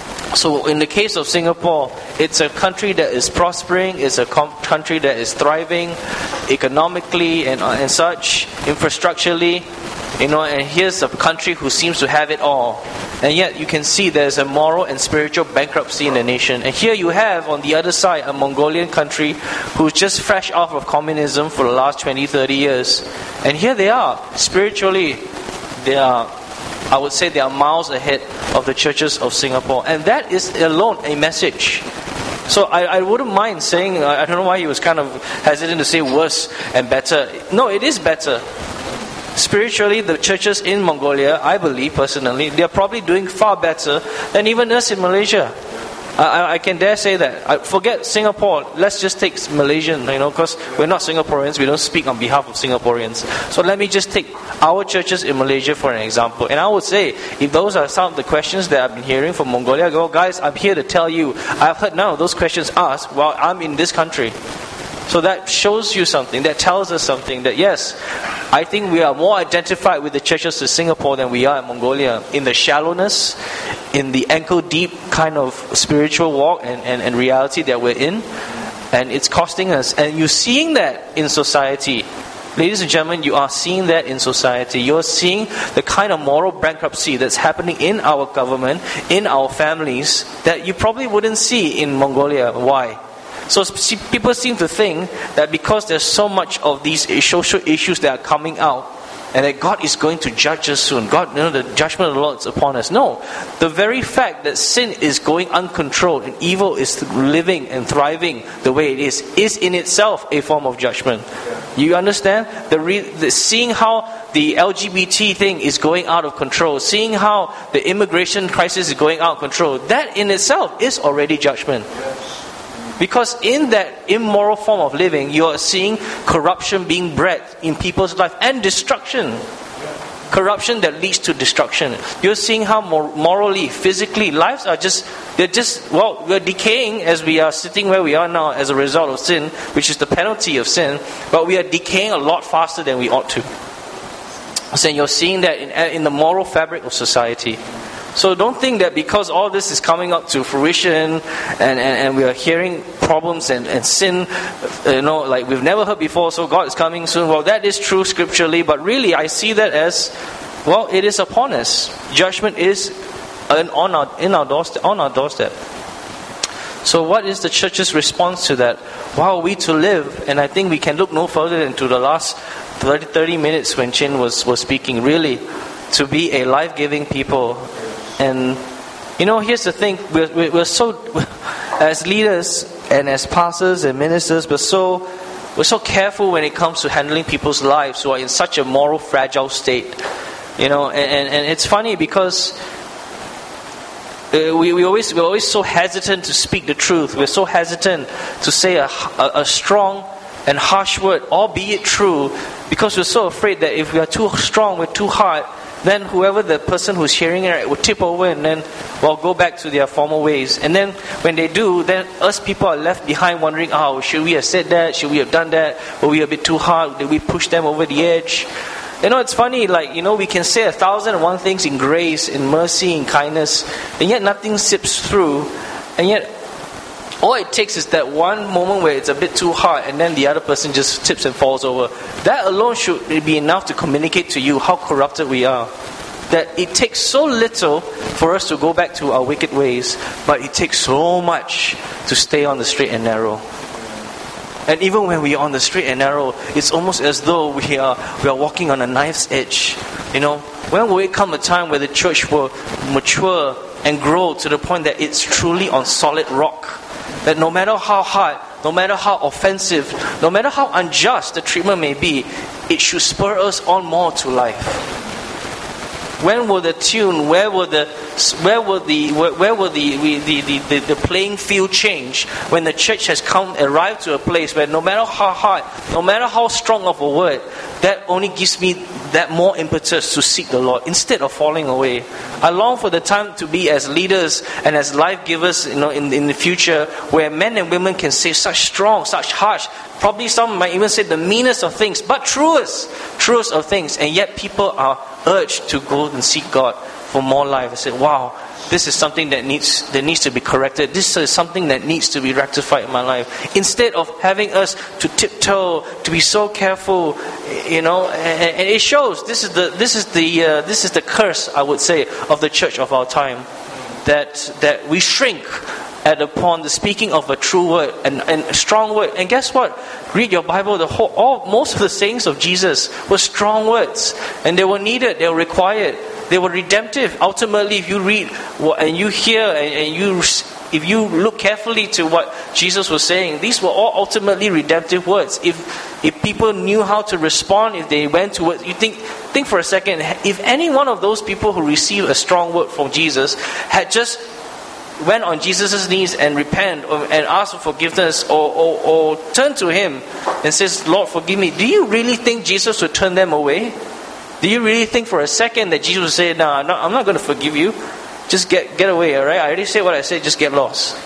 So in the case of Singapore, it's a country that is prospering, it's a com- country that is thriving economically and, uh, and such, infrastructurally, you know, and here's a country who seems to have it all. And yet you can see there's a moral and spiritual bankruptcy in the nation. And here you have on the other side a Mongolian country who's just fresh off of communism for the last twenty, thirty years. And here they are, spiritually, they are, I would say they are miles ahead of the churches of Singapore. And that is alone a message. So I, I wouldn't mind saying, I don't know why he was kind of hesitant to say worse and better. No, it is better. Spiritually, the churches in Mongolia, I believe personally, they are probably doing far better than even us in Malaysia. I, I can dare say that. I forget Singapore. Let's just take Malaysian, you know, because we're not Singaporeans. We don't speak on behalf of Singaporeans. So let me just take our churches in Malaysia for an example. And I would say, if those are some of the questions that I've been hearing from Mongolia, I go, guys, I'm here to tell you, I've heard none of those questions asked while I'm in this country. So that shows you something, that tells us something, that yes, I think we are more identified with the churches of Singapore than we are in Mongolia, in the shallowness, in the ankle-deep kind of spiritual walk and, and, and reality that we're in. And it's costing us. And you're seeing that in society. Ladies and gentlemen, you are seeing that in society. You're seeing the kind of moral bankruptcy that's happening in our government, in our families, that you probably wouldn't see in Mongolia. Why? So people seem to think that because there's so much of these social issues that are coming out, and that God is going to judge us soon. God, you know, the judgment of the Lord is upon us. No, the very fact that sin is going uncontrolled and evil is living and thriving the way it is, is in itself a form of judgment. You understand? The, re- the seeing how the L G B T thing is going out of control, seeing how the immigration crisis is going out of control, that in itself is already judgment. Because in that immoral form of living, you are seeing corruption being bred in people's life and destruction. Corruption that leads to destruction. You're seeing how mor- morally, physically, lives are just, they're just, well, we're decaying as we are sitting where we are now as a result of sin, which is the penalty of sin, but we are decaying a lot faster than we ought to. So you're seeing that in, in the moral fabric of society. So don't think that because all this is coming up to fruition and, and, and we are hearing problems and, and sin, you know, like we've never heard before, so God is coming soon. Well, that is true scripturally, but really I see that as, well, it is upon us. Judgment is on our, in our doorstep, on our doorstep. So what is the church's response to that? How are we to live? And I think we can look no further than to the last thirty, thirty minutes when Chin was, was speaking, really, to be a life-giving people. And, you know, here's the thing, we're, we're so, as leaders and as pastors and ministers, we're so, we're so careful when it comes to handling people's lives who are in such a moral fragile state. You know, and, and, and it's funny because uh, we, we always, we're always so hesitant to speak the truth. We're so hesitant to say a, a, a strong and harsh word, albeit true, because we're so afraid that if we are too strong, we're too hard, then whoever the person who's hearing it will tip over and then, well, go back to their former ways. And then when they do, then us people are left behind wondering, oh, should we have said that? Should we have done that? Were we a bit too hard? Did we push them over the edge? You know, it's funny, like, you know, we can say a thousand and one things in grace, in mercy, in kindness, and yet nothing sips through. And yet, all it takes is that one moment where it's a bit too hard and then the other person just tips and falls over. That alone should be enough to communicate to you how corrupted we are. that it takes so little for us to go back to our wicked ways, but it takes so much to stay on the straight and narrow. And even when we are on the straight and narrow, it's almost as though we are we are walking on a knife's edge. You know, when will it come a time where the church will mature and grow to the point that it's truly on solid rock? That no matter how hard, no matter how offensive, no matter how unjust the treatment may be, it should spur us on more to life. When will the tune, where will the, where will the, where will the, the, the, the, the playing field change? When the church has come, arrived to a place where no matter how hard, no matter how strong of a word, that only gives me that more impetus to seek the Lord instead of falling away. I long for the time to be as leaders and as life givers, you know, in, in the future, where men and women can say such strong, such harsh, probably some might even say the meanest of things, but truest, truest of things, and yet people are urged to go and seek God for more life. I said, wow, this is something that needs that needs to be corrected. This is something that needs to be rectified in my life. Instead of having us to tiptoe, to be so careful, you know, and, and it shows. This is the this is the uh, this is the curse, I would say, of the church of our time, that that we shrink at upon the speaking of a true word and, and a strong word. And guess what? Read your Bible. The whole, all most of the sayings of Jesus were strong words, and they were needed. They were required. They were redemptive. Ultimately, if you read and you hear and, and you, if you look carefully to what Jesus was saying, these were all ultimately redemptive words. If if people knew how to respond, if they went to it, you think think for a second. If any one of those people who received a strong word from Jesus had just went on Jesus' knees and repent or, and ask for forgiveness or, or, or turn to Him and says, Lord, forgive me, do you really think Jesus would turn them away? Do you really think for a second that Jesus would say, no, I'm not, I'm not going to forgive you. Just get, get away, alright? I already said what I said, just get lost.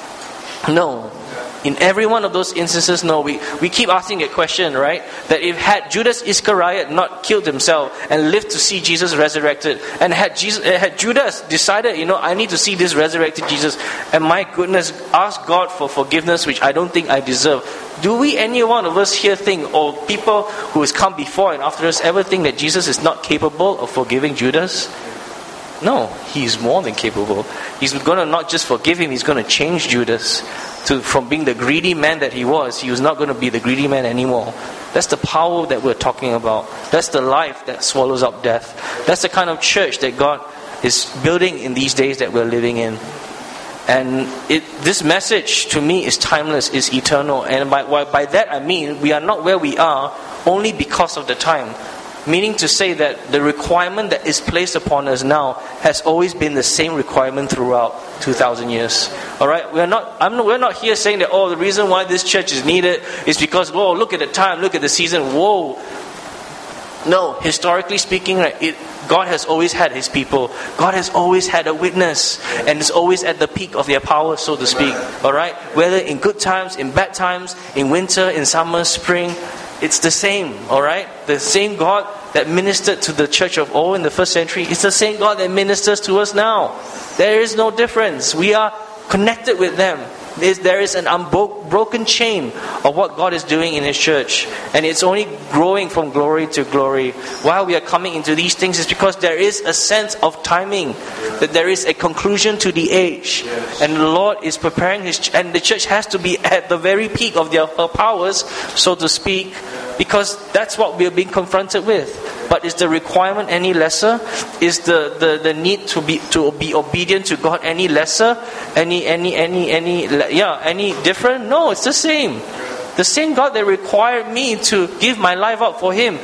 No. In every one of those instances, no. We, we keep asking a question, right? That if had Judas Iscariot not killed himself and lived to see Jesus resurrected, and had Jesus, had Judas decided, you know, I need to see this resurrected Jesus, and my goodness, ask God for forgiveness, which I don't think I deserve. Do we, any one of us here think, or people who has come before and after us, ever think that Jesus is not capable of forgiving Judas? No, He's more than capable. He's going to not just forgive him, He's going to change Judas to from being the greedy man that he was. He was not going to be the greedy man anymore. That's the power that we're talking about. That's the life that swallows up death. That's the kind of church that God is building in these days that we're living in. And it, this message to me is timeless, is eternal. And by, by that I mean we are not where we are only because of the time. Meaning to say that the requirement that is placed upon us now has always been the same requirement throughout two thousand years. Alright? We're not, I'm not, we're not here saying that, oh, the reason why this church is needed is because, whoa, look at the time, look at the season, whoa. No, historically speaking, right, it, God has always had His people. God has always had a witness, and is always at the peak of their power, so to speak. Alright? Whether in good times, in bad times, in winter, in summer, spring, it's the same, alright? The same God that ministered to the church of old in the first century is the same God that ministers to us now. There is no difference. We are connected with them. There is an unbroken chain of what God is doing in His church. And it's only growing from glory to glory. While we are coming into these things, is because there is a sense of timing. That there is a conclusion to the age. And the Lord is preparing His ch- and the church has to be at the very peak of their her powers, so to speak. Because that's what we are being confronted with. But is the requirement any lesser? Is the, the, the need to be to be obedient to God any lesser? Any any any any yeah any different? No, it's the same. The same God that required me to give my life up for Him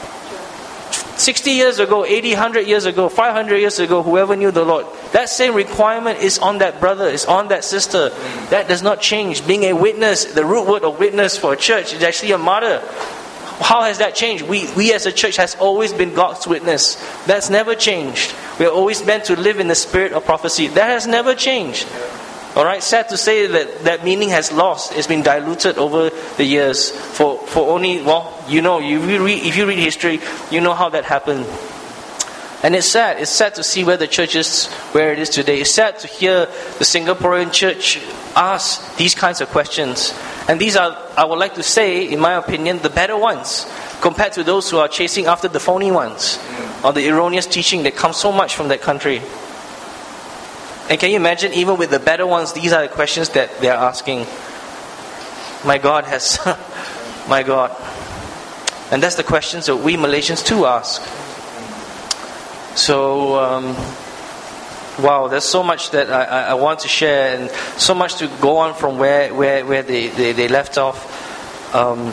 sixty years ago, eighty, one hundred years ago, five hundred years ago, whoever knew the Lord, that same requirement is on that brother, is on that sister. That does not change. Being a witness, the root word of witness for a church is actually a martyr. How has that changed? We we as a church has always been God's witness. That's never changed. We are always meant to live in the spirit of prophecy. That has never changed. Alright, sad to say that that meaning has lost. It's been diluted over the years. For for only, well, you know, you read, if you read history, you know how that happened. And it's sad. It's sad to see where the church is, where it is today. It's sad to hear the Singaporean church ask these kinds of questions. And these are, I would like to say, in my opinion, the better ones, compared to those who are chasing after the phony ones. or the erroneous teaching that comes so much from that country. And can you imagine, even with the better ones, these are the questions that they are asking. My God has, my God. And that's the questions that we Malaysians too ask. So, um, wow, there's so much that I, I, I want to share, and so much to go on from where, where, where they, they, they left off. Um,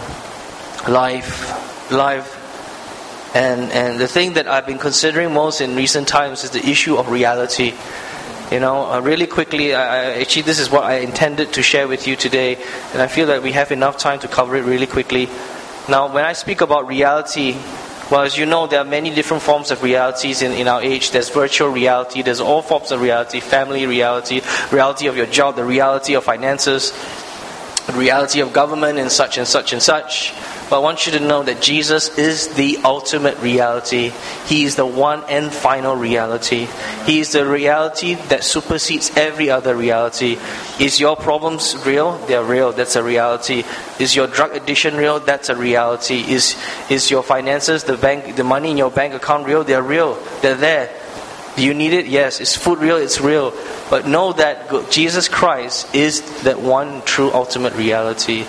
life, life. And, and the thing that I've been considering most in recent times is the issue of reality. You know, uh, really quickly, I, I, actually this is what I intended to share with you today, and I feel that we have enough time to cover it really quickly. Now, when I speak about reality, well, as you know, there are many different forms of realities in, in our age. There's virtual reality, there's all forms of reality, family reality, reality of your job, the reality of finances, the reality of government, and such and such and such. But I want you to know that Jesus is the ultimate reality. He is the one and final reality. He is the reality that supersedes every other reality. Is your problems real? They're real. That's a reality. Is your drug addiction real? That's a reality. Is is your finances, the bank, the money in your bank account real? They're real. They're there. Do you need it? Yes. Is food real? It's real. But know that Jesus Christ is that one true ultimate reality.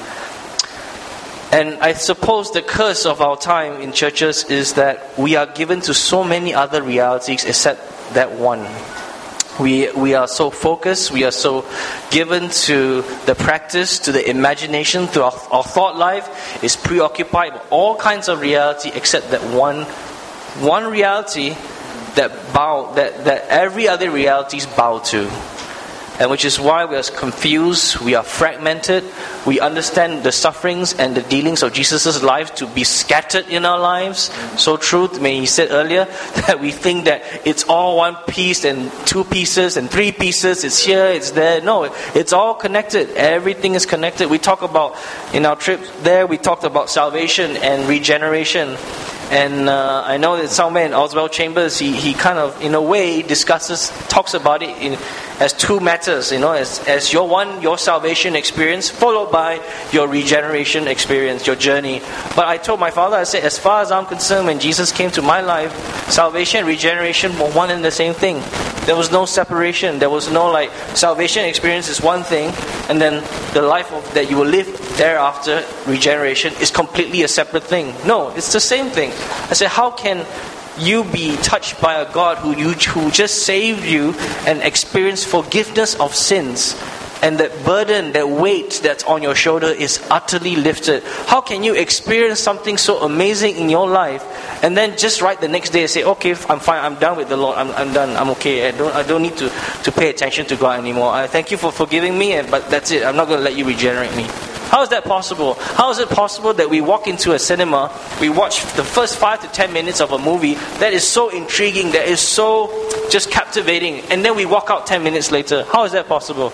And I suppose the curse of our time in churches is that we are given to so many other realities except that one. We we are so focused, we are so given to the practice, to the imagination, to our, our thought life is preoccupied with all kinds of reality except that one one reality that bow that, that every other realities bow to. And which is why we are confused, we are fragmented, we understand the sufferings and the dealings of Jesus' life to be scattered in our lives. So true, I mean, he said earlier that we think that it's all one piece and two pieces and three pieces, it's here, it's there. No, it's all connected. Everything is connected. We talk about, in our trip there, we talked about salvation and regeneration. And uh, I know that somewhere in Oswald Chambers, he, he kind of, in a way, discusses, talks about it in as two matters, you know, as, as your one, your salvation experience, followed by your regeneration experience, your journey. But I told my father, I said, as far as I'm concerned, when Jesus came to my life, salvation and regeneration were one and the same thing. There was no separation. There was no like, salvation experience is one thing, and then the life of, that you will live thereafter, regeneration, is completely a separate thing. No, it's the same thing. I said, how can you be touched by a God who you who just saved you and experienced forgiveness of sins, and that burden, that weight that's on your shoulder is utterly lifted? How can you experience something so amazing in your life and then just right the next day say, okay, I'm fine, I'm done with the Lord, I'm, I'm done, I'm okay, I don't I don't need to, to pay attention to God anymore. I thank you for forgiving me, but that's it, I'm not going to let you regenerate me. How is that possible? How is it possible that we walk into a cinema, we watch the first five to ten minutes of a movie that is so intriguing, that is so just captivating, and then we walk out ten minutes later? How is that possible?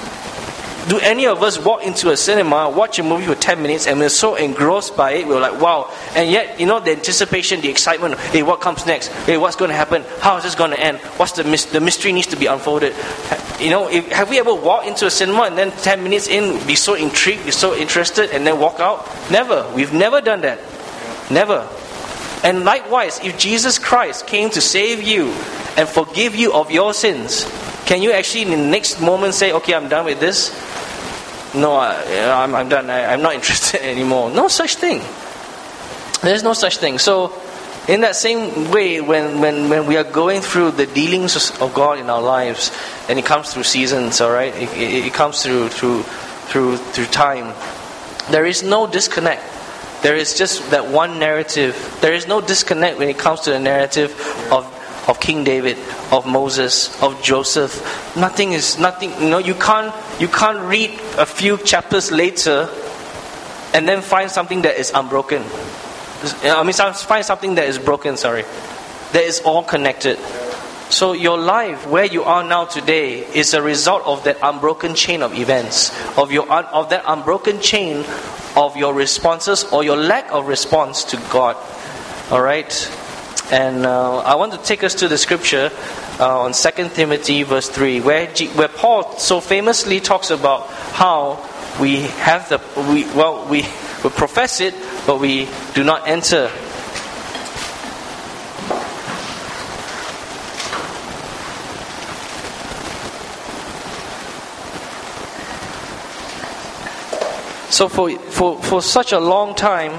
Do any of us walk into a cinema, watch a movie for ten minutes, and we're so engrossed by it, we're like, wow. And yet, you know, the anticipation, the excitement, hey, what comes next? Hey, what's going to happen? How is this going to end? What's the mis- the mystery needs to be unfolded? You know, if, have we ever walked into a cinema and then ten minutes in, be so intrigued, be so interested, and then walk out? Never. We've never done that. Never. And likewise, if Jesus Christ came to save you and forgive you of your sins, can you actually in the next moment say, okay, I'm done with this? No, I, I'm, I'm done. I, I'm not interested anymore. No such thing. There's no such thing. So, in that same way, when, when, when we are going through the dealings of God in our lives, and it comes through seasons, all right, it, it, it comes through through through through time. There is no disconnect. There is just that one narrative. There is no disconnect when it comes to the narrative of. Of King David, of Moses, of Joseph. Nothing is nothing. You know, you can't you can't read a few chapters later and then find something that is unbroken. I mean, find something that is broken. Sorry, that is all connected. So your life, where you are now today, is a result of that unbroken chain of events, of your of that unbroken chain of your responses or your lack of response to God. All right. And uh, I want to take us to the scripture uh, on Second Timothy verse three, where G- where Paul so famously talks about how we have the we well we, we profess it, but we do not enter. So for for for such a long time,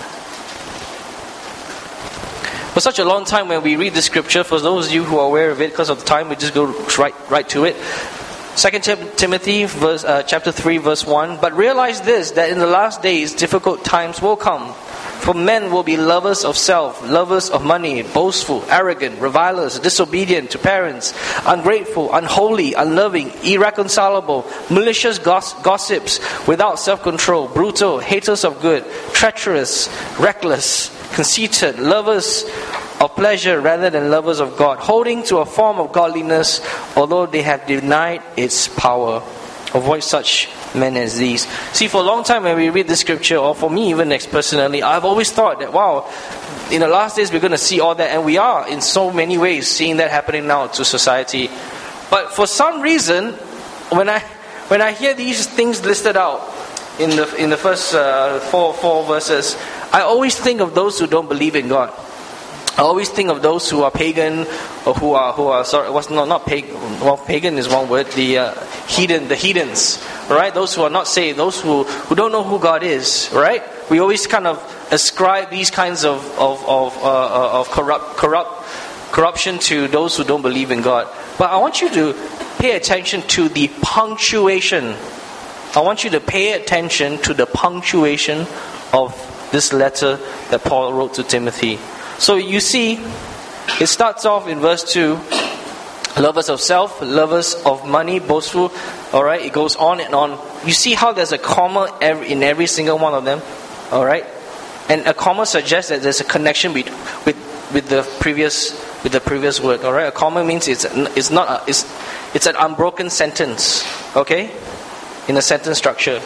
for such a long time when we read the scripture, for those of you who are aware of it, because of the time, we just go right right to it. Second Timothy verse, uh, chapter three verse one. But realize this, that in the last days difficult times will come. For men will be lovers of self, lovers of money, boastful, arrogant, revilers, disobedient to parents, ungrateful, unholy, unloving, irreconcilable, malicious goss- gossips, without self-control, brutal, haters of good, treacherous, reckless, conceited, lovers of pleasure rather than lovers of God, holding to a form of godliness, although they have denied its power. Avoid such men as these. See, for a long time when we read the scripture, or for me even next personally, I've always thought that, wow, in the last days we're going to see all that, and we are in so many ways seeing that happening now to society. But for some reason, when I when I hear these things listed out in the in the first uh, four four verses, I always think of those who don't believe in God. I always think of those who are pagan, or who are who are sorry, was not not pagan. Well, pagan is one word. The uh, heathen, the heathens, right? Those who are not saved, those who, who don't know who God is, right? We always kind of ascribe these kinds of of of, uh, of corrupt corrupt corruption to those who don't believe in God. But I want you to pay attention to the punctuation. I want you to pay attention to the punctuation of this letter that Paul wrote to Timothy. So you see, it starts off in verse two, lovers of self, lovers of money, boastful. Alright, it goes on and on. You see how there's a comma every, in every single one of them? Alright? And a comma suggests that there's a connection with with, with the previous with the previous word. Alright? A comma means it's it's not a, it's it's an unbroken sentence. Okay? In a sentence structure.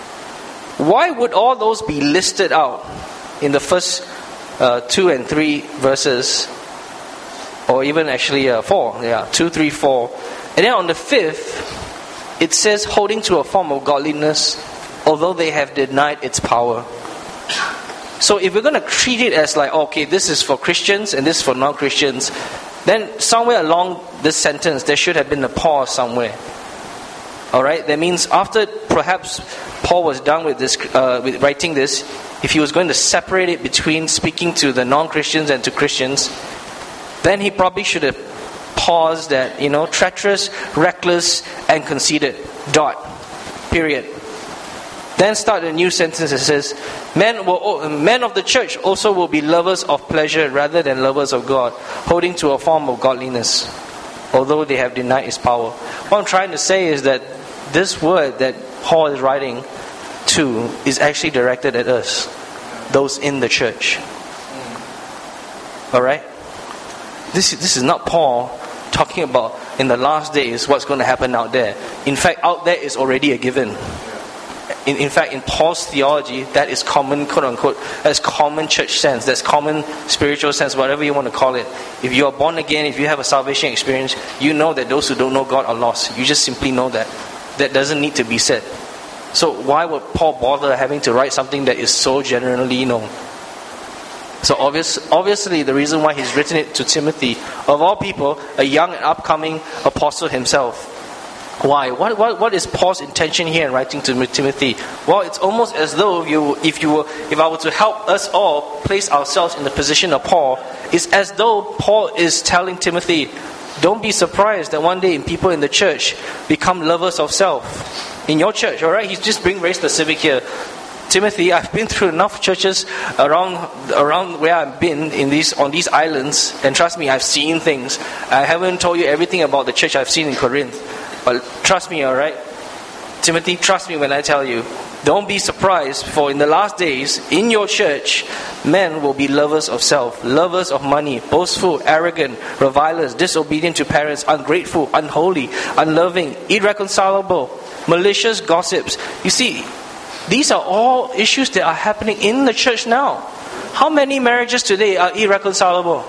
Why would all those be listed out in the first Uh, two and three verses, or even actually uh, four, yeah, two, three, four, and then on the fifth, it says holding to a form of godliness, although they have denied its power. So if we're going to treat it as like, okay, this is for Christians and this is for non-Christians, then somewhere along this sentence there should have been a pause somewhere. All right, that means after perhaps Paul was done with this, uh, with writing this, if he was going to separate it between speaking to the non-Christians and to Christians, then he probably should have paused that, you know, treacherous, reckless, and conceited. Dot. Period. Then start a new sentence that says, men will, men of the church also will be lovers of pleasure rather than lovers of God, holding to a form of godliness, although they have denied its power. What I'm trying to say is that this word that Paul is writing to is actually directed at us, those in the church. Alright? This, this is not Paul talking about in the last days what's going to happen out there. In fact, out there is already a given. In, in fact, in Paul's theology, that is common, quote unquote, that's common church sense, that's common spiritual sense, whatever you want to call it. If you are born again, if you have a salvation experience, you know that those who don't know God are lost. You just simply know that. That doesn't need to be said. So why would Paul bother having to write something that is so generally known? So obvious, obviously the reason why he's written it to Timothy, of all people, a young and upcoming apostle himself. Why? What, what, what is Paul's intention here in writing to Timothy? Well, it's almost as though if you, if you were, if I were to help us all place ourselves in the position of Paul, it's as though Paul is telling Timothy, don't be surprised that one day people in the church become lovers of self. In your church, alright? He's just being very specific here. Timothy, I've been through enough churches around around where I've been in these on these islands, and trust me, I've seen things. I haven't told you everything about the church I've seen in Corinth, but trust me, alright? Timothy, trust me when I tell you, don't be surprised, for in the last days, in your church, men will be lovers of self, lovers of money, boastful, arrogant, revilers, disobedient to parents, ungrateful, unholy, unloving, irreconcilable, malicious gossips. You see, these are all issues that are happening in the church now. How many marriages today are irreconcilable?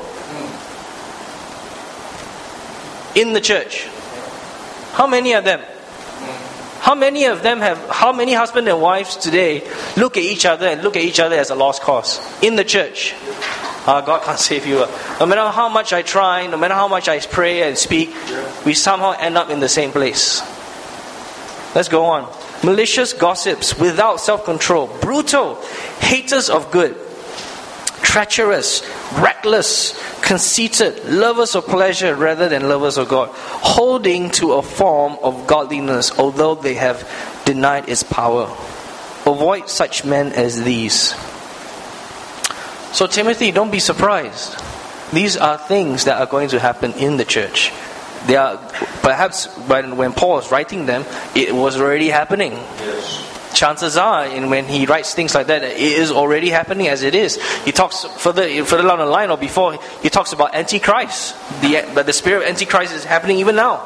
In the church. How many of them? How many of them have, how many husband and wives today look at each other and look at each other as a lost cause? In the church. Uh, God can't save you. No matter how much I try, no matter how much I pray and speak, we somehow end up in the same place. Let's go on. malicious gossips, without self-control, brutal, haters of good, treacherous, reckless, conceited, lovers of pleasure rather than lovers of God, holding to a form of godliness although they have denied its power. Avoid such men as these. So Timothy, don't be surprised. These are things that are going to happen in the church. They are, perhaps when, when Paul was writing them, it was already happening. Yes. Chances are, in when he writes things like that, it is already happening as it is. He talks further further down the line, or before, he talks about Antichrist. The, but the spirit of Antichrist is happening even now.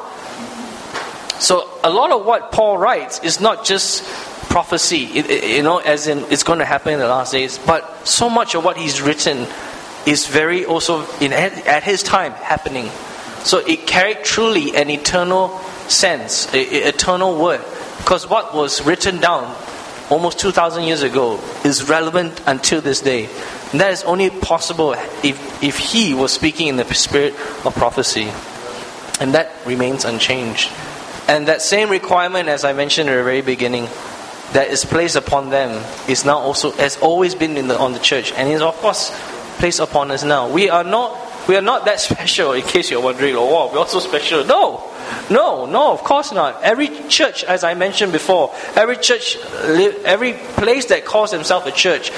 So a lot of what Paul writes is not just prophecy, it, it, you know, as in it's going to happen in the last days. But so much of what he's written is very also in at his time happening. So it carried truly an eternal sense, an eternal word. Because what was written down almost two thousand years ago is relevant until this day. And that is only possible if, if he was speaking in the spirit of prophecy. And that remains unchanged. And that same requirement, as I mentioned at the very beginning, that is placed upon them is now also, has always been in the, on the church. And is of course placed upon us now. We are not we are not that special, in case you're wondering, oh wow, we're also special. No! No, no, of course not. Every church, as I mentioned before, every church, every place that calls themselves a church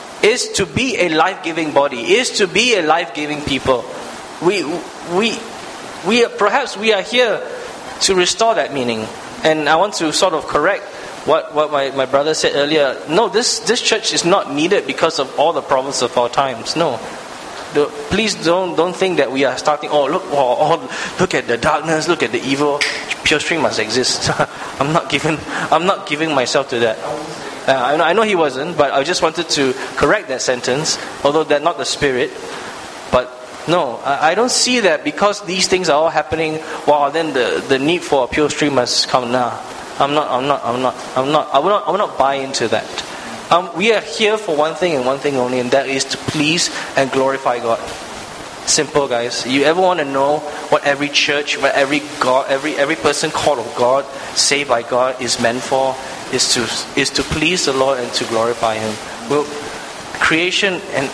is to be a life-giving body, is to be a life-giving people. We, we, we, perhaps we are here to restore that meaning. And I want to sort of correct what, what my, my brother said earlier. No, this, this church is not needed because of all the problems of our times. No. The, please don't don't think that we are starting. Oh look! Oh, oh, look at the darkness! Look at the evil. Pure Stream must exist. I'm not giving. I'm not giving myself to that. Uh, I, know, I know he wasn't, but I just wanted to correct that sentence. Although that's not the spirit. But no, I, I don't see that because these things are all happening. Wow! Then the, the need for a Pure Stream must come now. I'm not. I'm not. I'm not. I'm not. I will not. I will not buy into that. Um, we are here for one thing and one thing only, and that is to please and glorify God. Simple, guys. You ever want to know what every church, what every God, every every person called of God, saved by God, is meant for? Is to is to please the Lord and to glorify Him. Well, creation and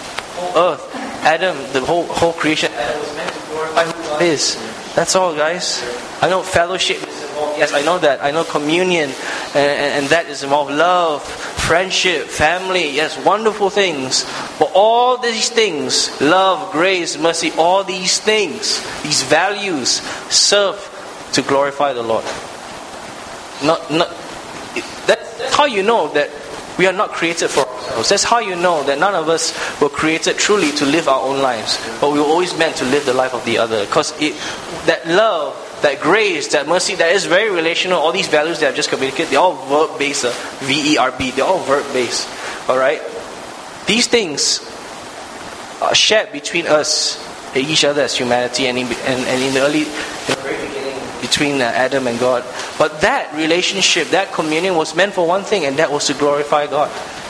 earth, Adam, the whole whole creation, Adam was meant to glorify who God is. That's all, guys. I know fellowship is involved. Yes, I know that. I know communion, and, and that is involved. Love, friendship, family. Yes, wonderful things. But all these things, love, grace, mercy, all these things, these values, serve to glorify the Lord. Not, not. That's how you know that we are not created for ourselves. That's how you know that none of us were created truly to live our own lives, but we were always meant to live the life of the other. Because it, that love, that grace, that mercy, that is very relational. All these values that I've just communicated, they're all verb-based, uh, V E R B. They're all verb-based. Alright? These things are shared between us and each other as humanity, and in, and, and in the early, in the very beginning, between uh, Adam and God. But that relationship, that communion was meant for one thing, and that was to glorify God.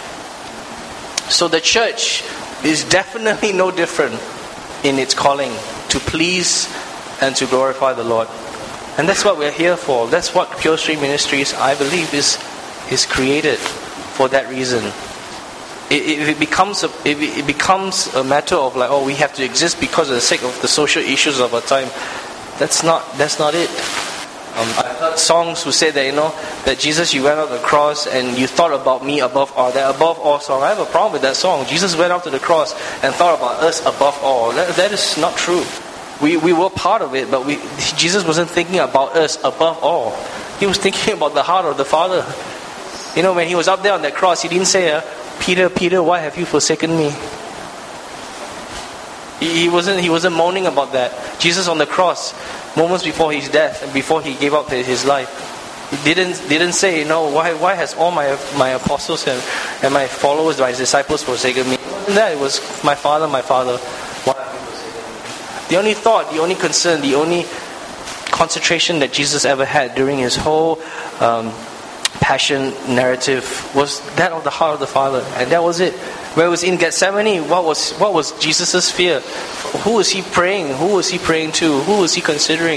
So the church is definitely no different in its calling to please and to glorify the Lord. And that's what we're here for. That's what Pure Stream Ministries, I believe, is is created for that reason. If it becomes a, if it becomes a matter of like, oh, we have to exist because of the sake of the social issues of our time, that's not that's not it. Um, I heard songs who say that, you know, that Jesus, you went out to the cross and you thought about me above all. That above all song, I have a problem with that song. Jesus went out to the cross and thought about us above all. That, that is not true. We we were part of it, but we Jesus wasn't thinking about us above all. He was thinking about the heart of the Father. You know, when he was up there on that cross, he didn't say, uh, Peter, Peter, why have you forsaken me? He, he wasn't he wasn't moaning about that. Jesus on the cross, moments before his death and before he gave up his life, he didn't didn't say, you know, why why has all my my apostles and, and my followers, my disciples forsaken me? It wasn't that. It was my Father, my Father. Why have you forsaken me? The only thought, the only concern, the only concentration that Jesus ever had during his whole um, passion narrative was that of the heart of the Father, and that was it. Where it was in Gethsemane, what was what was Jesus' fear? Who was he praying? Who was he praying to? Who was he considering?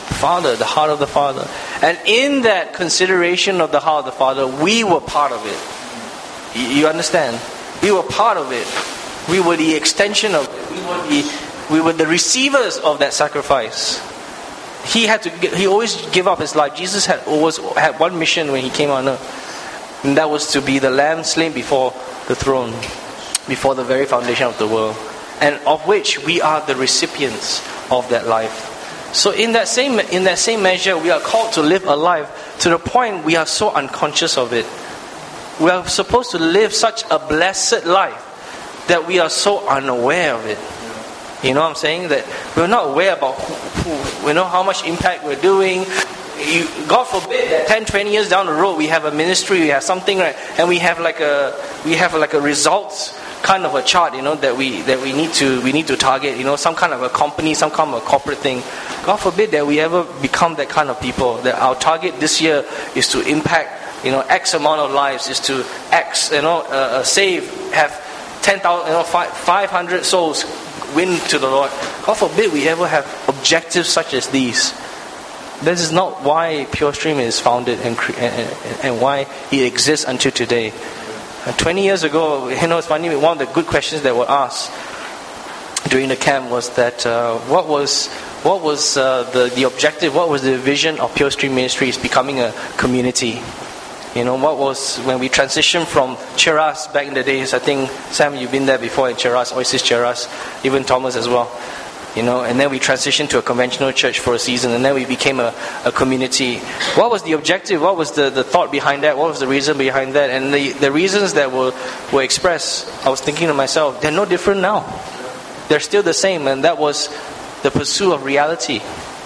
Father, the heart of the Father. And in that consideration of the heart of the Father, we were part of it. You understand? We were part of it. We were the extension of it. We were the, we were the receivers of that sacrifice. He had to. He always give up his life. Jesus had always had one mission when he came on earth, and that was to be the lamb slain before the throne, before the very foundation of the world, and of which we are the recipients of that life. So in that same in that same measure, we are called to live a life to the point we are so unconscious of it. We are supposed to live such a blessed life that we are so unaware of it. You know what I'm saying? That we're not aware about who, who, we know how much impact we're doing. You, God forbid that ten, twenty years down the road we have a ministry, we have something, right, and we have like a we have like a results kind of a chart, you know, that we that we need to we need to target, you know, some kind of a company, some kind of a corporate thing. God forbid that we ever become that kind of people. That our target this year is to impact, you know, X amount of lives, is to X, you know, uh, save, have ten thousand, you know, five hundred souls win to the Lord. God forbid we ever have objectives such as these. This is not why Pure Stream is founded and and, and why it exists until today. And twenty years ago, you know, it's funny. One of the good questions that were asked during the camp was that uh, what was what was uh, the the objective? What was the vision of Pure Stream Ministries becoming a community? You know, what was when we transitioned from Cheras back in the days? I think Sam, you've been there before in Cheras, Oasis Cheras, even Thomas as well. You know, and then we transitioned to a conventional church for a season, and then we became a, a community. What was the objective? What was the, the thought behind that? What was the reason behind that? And the, the reasons that were, were expressed, I was thinking to myself, they're no different now. They're still the same, and that was the pursuit of reality.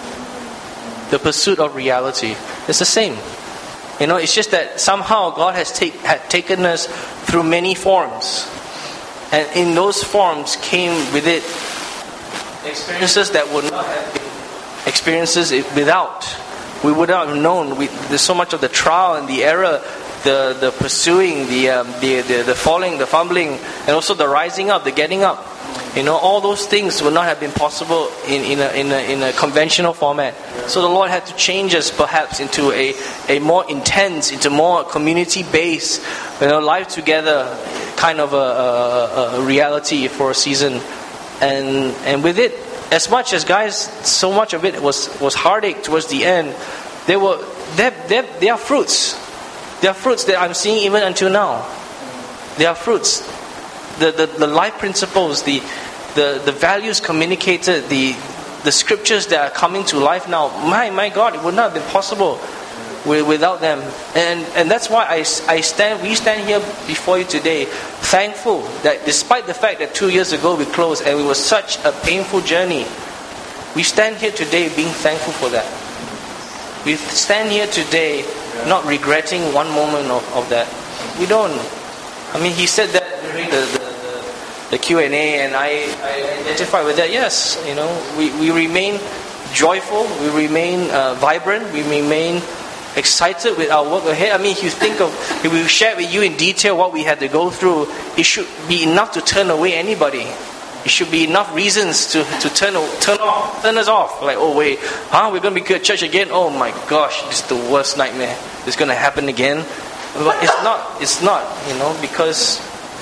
The pursuit of reality. It's the same. You know, it's just that somehow God has take, had taken us through many forms. And in those forms came with it experiences that would not have been experiences without. We would not have known. We, there's so much of the trial and the error, the the pursuing, the, um, the the the falling, the fumbling, and also the rising up, the getting up. You know, all those things would not have been possible in in a in a, in a conventional format. So the Lord had to change us, perhaps, into a a more intense, into more community-based, you know, life together kind of a, a, a reality for a season. And and with it, as much as guys, so much of it was, was heartache towards the end. They were they they they are fruits. They are fruits that I'm seeing even until now. They are fruits. The the, the life principles, the, the the values communicated, the the scriptures that are coming to life now. My my God, it would not have been possible without them. And and that's why I, I stand we stand here before you today thankful that despite the fact that two years ago we closed and it was such a painful journey, we stand here today being thankful for that. We stand here today not regretting one moment of, of that. We don't. I mean, he said that during the, the, the, the Q and A, and I, I identify with that. Yes, you know, we, we remain joyful, we remain uh, vibrant, we remain excited with our work ahead. I mean, if you think of, if we share with you in detail what we had to go through, it should be enough to turn away anybody. It should be enough reasons to, to turn turn off, turn us off. Like, oh wait, huh? We're going to be at church again? Oh my gosh, this is the worst nightmare. It's going to happen again. But it's not. It's not. You know, because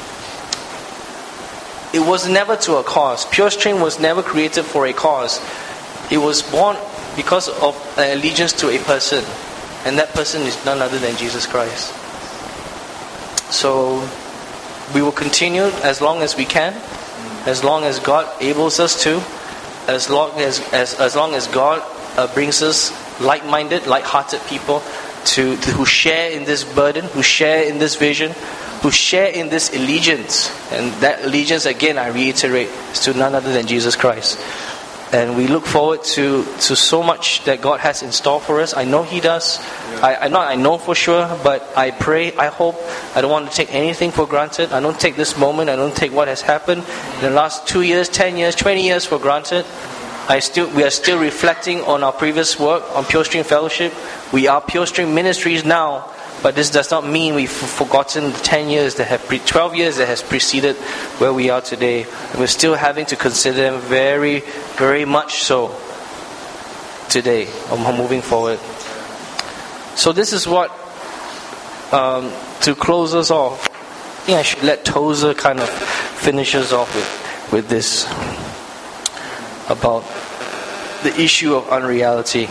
it was never to a cause. Pure Stream was never created for a cause. It was born because of an allegiance to a person. And that person is none other than Jesus Christ. So we will continue as long as we can, as long as God enables us to, as long as as, as long as God uh, brings us like-minded, like-hearted people to, to who share in this burden, who share in this vision, who share in this allegiance. And that allegiance, again, I reiterate, is to none other than Jesus Christ. And we look forward to, to so much that God has in store for us. I know He does. Yeah. I, I not I know for sure, but I pray, I hope. I don't want to take anything for granted. I don't take this moment. I don't take what has happened in the last two years, ten years, twenty years for granted. I still we are still reflecting on our previous work on Pure Stream Fellowship. We are Pure Stream Ministries now, but this does not mean we've forgotten the ten years that have, pre- twelve years that has preceded where we are today. And we're still having to consider them very, very much so. today, or moving forward. So this is what, um, to close us off, I think I should let Tozer kind of finish us off with, with this, about the issue of unreality.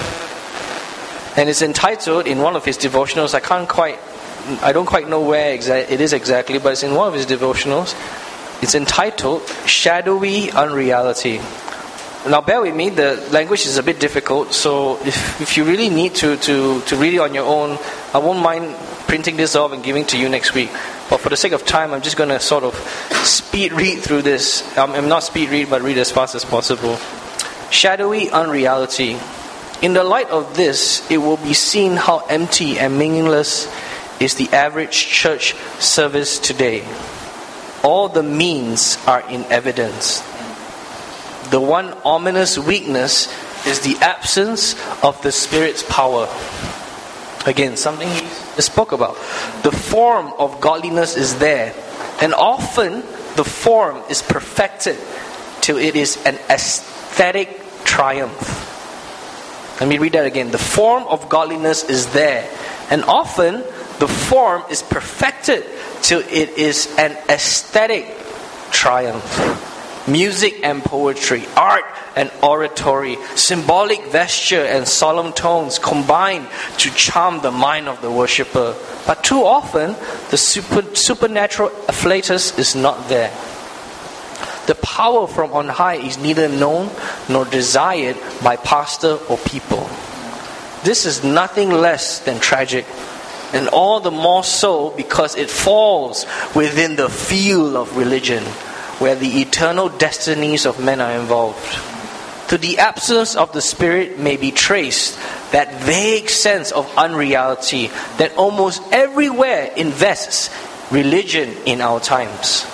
And it's entitled, in one of his devotionals, I can't quite, I don't quite know where exa- it is exactly, but it's in one of his devotionals. It's entitled, Shadowy Unreality. Now bear with me, the language is a bit difficult, so if, if you really need to, to, to read it on your own, I won't mind printing this off and giving to you next week. But for the sake of time, I'm just going to sort of speed read through this. Um, I'm not speed read, but read as fast as possible. Shadowy unreality. In the light of this, it will be seen how empty and meaningless is the average church service today. All the means are in evidence. The one ominous weakness is the absence of the Spirit's power. Again, something he spoke about. The form of godliness is there, and often the form is perfected till it is an aesthetic triumph. Let me read that again. The form of godliness is there, and often the form is perfected till it is an aesthetic triumph. Music and poetry, art and oratory, symbolic vesture and solemn tones combine to charm the mind of the worshipper. But too often, the super, supernatural afflatus is not there. The power from on high is neither known nor desired by pastor or people. This is nothing less than tragic, and all the more so because it falls within the field of religion, where the eternal destinies of men are involved. To the absence of the Spirit may be traced that vague sense of unreality that almost everywhere invests religion in our times.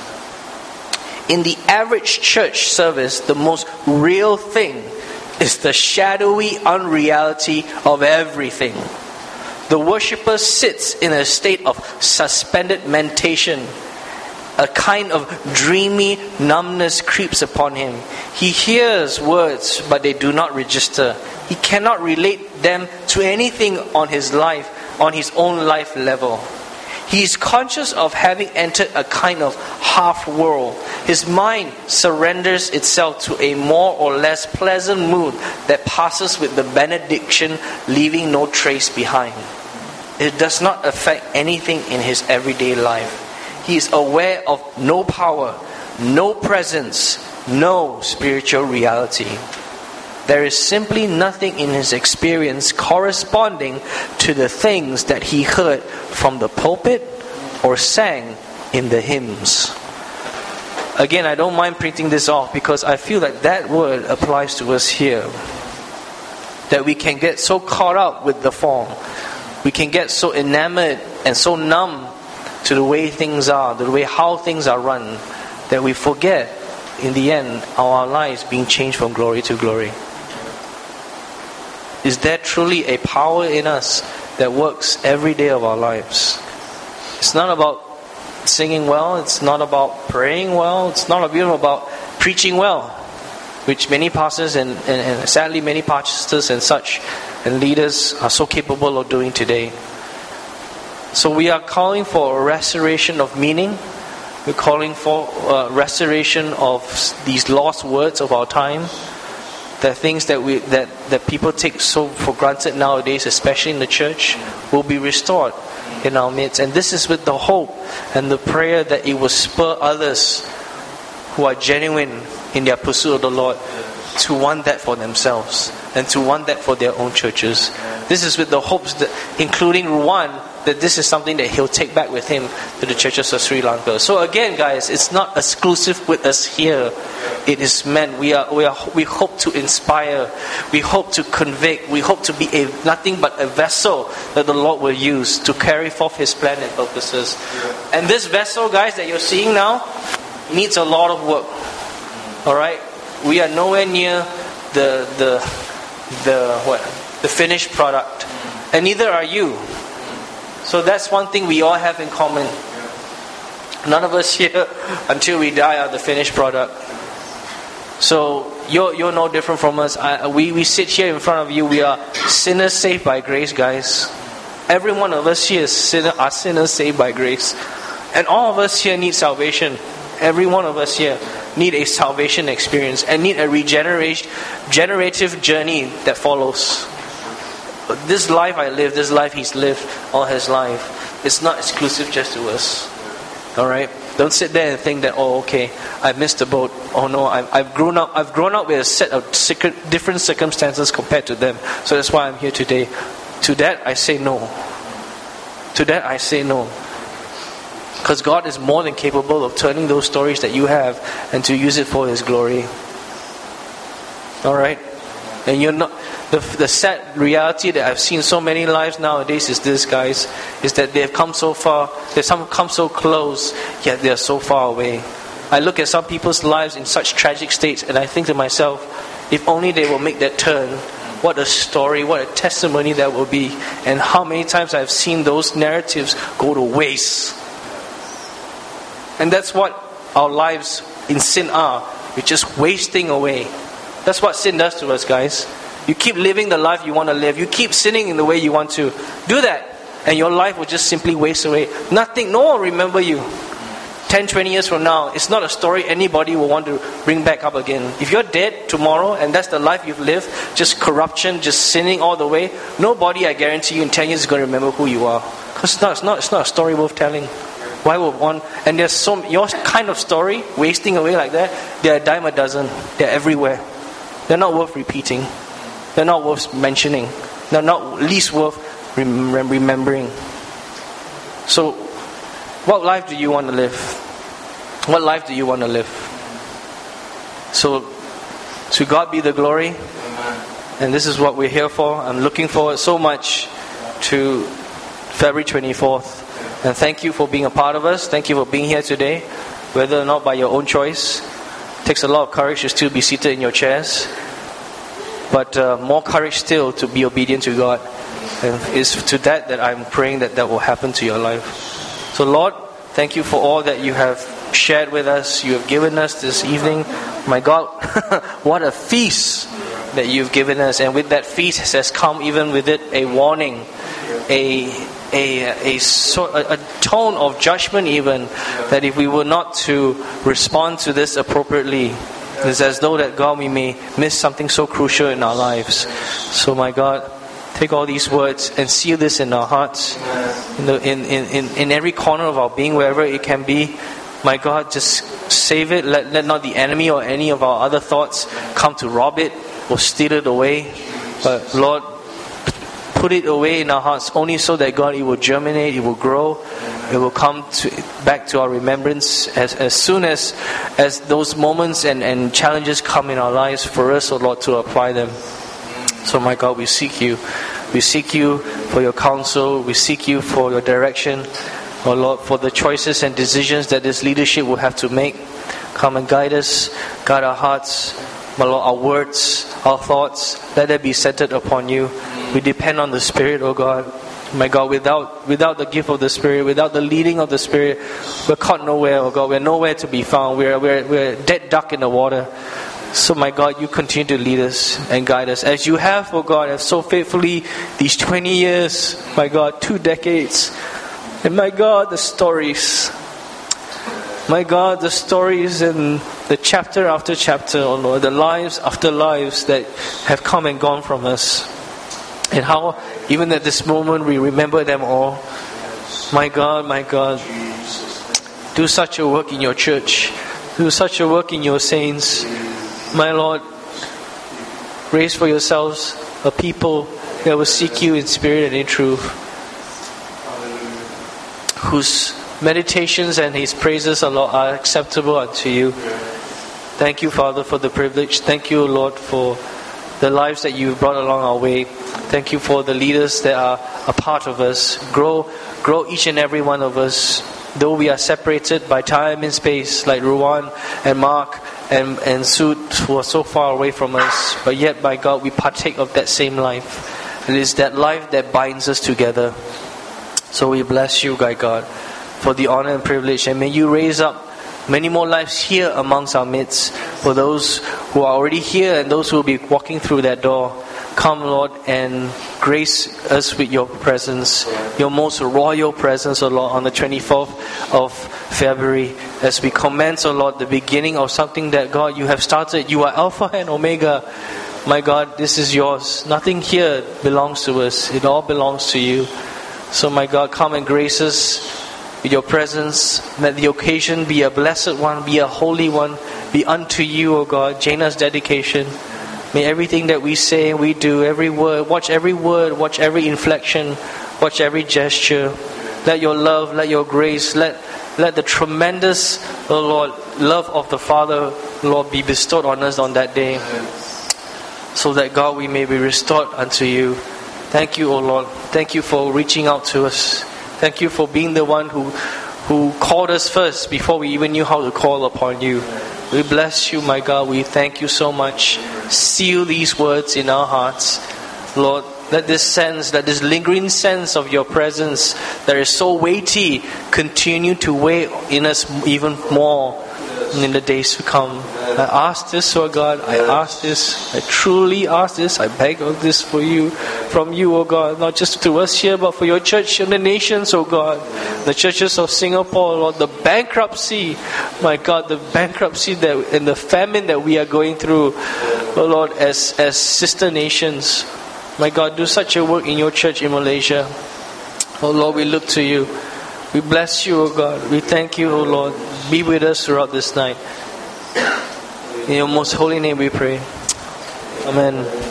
In the average church service, the most real thing is the shadowy unreality of everything. The worshipper sits in a state of suspended mentation. A kind of dreamy numbness creeps upon him. He hears words, but they do not register. He cannot relate them to anything on his life, on his own life level. He is conscious of having entered a kind of half-world. His mind surrenders itself to a more or less pleasant mood that passes with the benediction, leaving no trace behind. It does not affect anything in his everyday life. He is aware of no power, no presence, no spiritual reality. There is simply nothing in his experience corresponding to the things that he heard from the pulpit or sang in the hymns. Again, I don't mind printing this off because I feel that that word applies to us here. That we can get so caught up with the form. We can get so enamored and so numb to the way things are, the way how things are run, that we forget in the end our lives being changed from glory to glory. Is there truly a power in us that works every day of our lives? It's not about singing well, it's not about praying well, it's not even about preaching well, which many pastors and, and, and sadly many pastors and such and leaders are so capable of doing today. So we are calling for a restoration of meaning. We're calling for a restoration of these lost words of our time. The things that we that, that people take so for granted nowadays, especially in the church, will be restored in our midst. And this is with the hope and the prayer that it will spur others who are genuine in their pursuit of the Lord to want that for themselves and to want that for their own churches. This is with the hopes that, including Ruwan, that this is something that he'll take back with him to the churches of Sri Lanka. So again, guys, it's not exclusive with us here. It is meant. We are, we are, we hope to inspire. We hope to convict. We hope to be a nothing but a vessel that the Lord will use to carry forth His plan and purposes. And this vessel, guys, that you're seeing now, needs a lot of work. All right, we are nowhere near the the the what the finished product, and neither are you. So that's one thing we all have in common. None of us here, until we die, are the finished product. So you're you're no different from us. I, we we sit here in front of you. We are sinners saved by grace, guys. Every one of us here is sinner, are sinners saved by grace, and all of us here need salvation. Every one of us here need a salvation experience and need a regeneration, generative journey that follows. This life I live, this life he's lived all his life. It's not exclusive just to us. All right. Don't sit there and think that, oh, okay, I missed the boat. Oh no, I've, I've grown up. I've grown up with a set of different circumstances compared to them. So that's why I'm here today. To that I say no. To that I say no. Because God is more than capable of turning those stories that you have and to use it for His glory. All right. And you're not. The, the sad reality that I've seen so many lives nowadays is this, guys, is that they have come so far, they've come so close, yet they are so far away. I look at some people's lives in such tragic states, and I think to myself, if only they will make that turn, what a story, what a testimony that will be, and how many times I've seen those narratives go to waste. And that's what our lives in sin are. We're just wasting away. That's what sin does to us, guys. You keep living the life you want to live. You keep sinning in the way you want to. Do that. And your life will just simply waste away. Nothing, no one will remember you. ten, twenty years from now, it's not a story anybody will want to bring back up again. If you're dead tomorrow and that's the life you've lived, just corruption, just sinning all the way, nobody, I guarantee you, in ten years is going to remember who you are. Because it's not, it's not, it's not a story worth telling. Why would one? And there's so, your kind of story, wasting away like that, they're a dime a dozen. They're everywhere. They're not worth repeating. They're not worth mentioning. They're not least worth rem- remembering. So, what life do you want to live? What life do you want to live? So, to God be the glory. And this is what we're here for. I'm looking forward so much to February twenty-fourth. And thank you for being a part of us. Thank you for being here today. Whether or not by your own choice. It takes a lot of courage to still be seated in your chairs. But uh, more courage still to be obedient to God. And it's to that that I'm praying that that will happen to your life. So Lord, thank you for all that you have shared with us. You have given us this evening. My God, what a feast that you've given us. And with that feast has come even with it a warning, a a a, a, a tone of judgment even, that if we were not to respond to this appropriately, it's as though that God, we may miss something so crucial in our lives. So my God, take all these words and seal this in our hearts, in, the, in, in, in every corner of our being, wherever it can be. My God, just save it. Let, let not the enemy or any of our other thoughts come to rob it or steal it away. But Lord, put it away in our hearts only so that God, it will germinate, it will grow, it will come to, back to our remembrance as, as soon as as those moments and, and challenges come in our lives for us, oh Lord, to apply them. So my God, we seek you. We seek you for your counsel. We seek you for your direction. Oh Lord, for the choices and decisions that this leadership will have to make. Come and guide us, guide our hearts, my Lord, our words, our thoughts. Let it be centered upon you. We depend on the Spirit, oh God. My God, without without the gift of the Spirit, without the leading of the Spirit, we're caught nowhere, oh God. We're nowhere to be found. We're we're we're a dead duck in the water. So my God, you continue to lead us and guide us as you have, oh God, have so faithfully these twenty years, my God, two decades. And my God, the stories. My God, the stories and the chapter after chapter, oh Lord, the lives after lives that have come and gone from us. And how, even at this moment, we remember them all. My God, my God, do such a work in your church. Do such a work in your saints. My Lord, raise for yourselves a people that will seek you in spirit and in truth, whose meditations and his praises, Lord, are acceptable unto you. Thank you, Father, for the privilege. Thank you, Lord, for the lives that you've brought along our way. Thank you for the leaders that are a part of us. Grow, grow each and every one of us. Though we are separated by time and space, like Ruwan and Mark and, and Sud, who are so far away from us, but yet, by God, we partake of that same life. It is that life that binds us together. So we bless you, my God, for the honor and privilege. And may you raise up many more lives here amongst our midst. For those who are already here and those who will be walking through that door, come, Lord, and grace us with your presence, your most royal presence, O Lord, on the twenty-fourth of February, as we commence, O Lord, the beginning of something that, God, you have started. You are Alpha and Omega. My God, this is yours. Nothing here belongs to us. It all belongs to you. So, my God, come and grace us with your presence. Let the occasion be a blessed one, be a holy one, be unto you, O God. Jaina's dedication. May everything that we say and we do, every word, watch every word, watch every inflection, watch every gesture. Let your love, let your grace, let let the tremendous, oh Lord, love of the Father, Lord, be bestowed on us on that day. So that, God, we may be restored unto you. Thank you, O Lord. Thank you for reaching out to us. Thank you for being the one who who called us first before we even knew how to call upon you. We bless you, my God. We thank you so much. Seal these words in our hearts. Lord, let this sense, let this lingering sense of your presence that is so weighty continue to weigh in us even more in the days to come. I ask this, oh God. I ask this. I truly ask this. I beg of this for you, from you, oh God. Not just to us here, but for your church and the nations, oh God. The churches of Singapore, Lord. The bankruptcy, my God, the bankruptcy that and the famine that we are going through, oh Lord, as as sister nations. My God, do such a work in your church in Malaysia. Oh Lord, we look to you. We bless you, O God. We thank you, O Lord. Be with us throughout this night. In your most holy name we pray. Amen.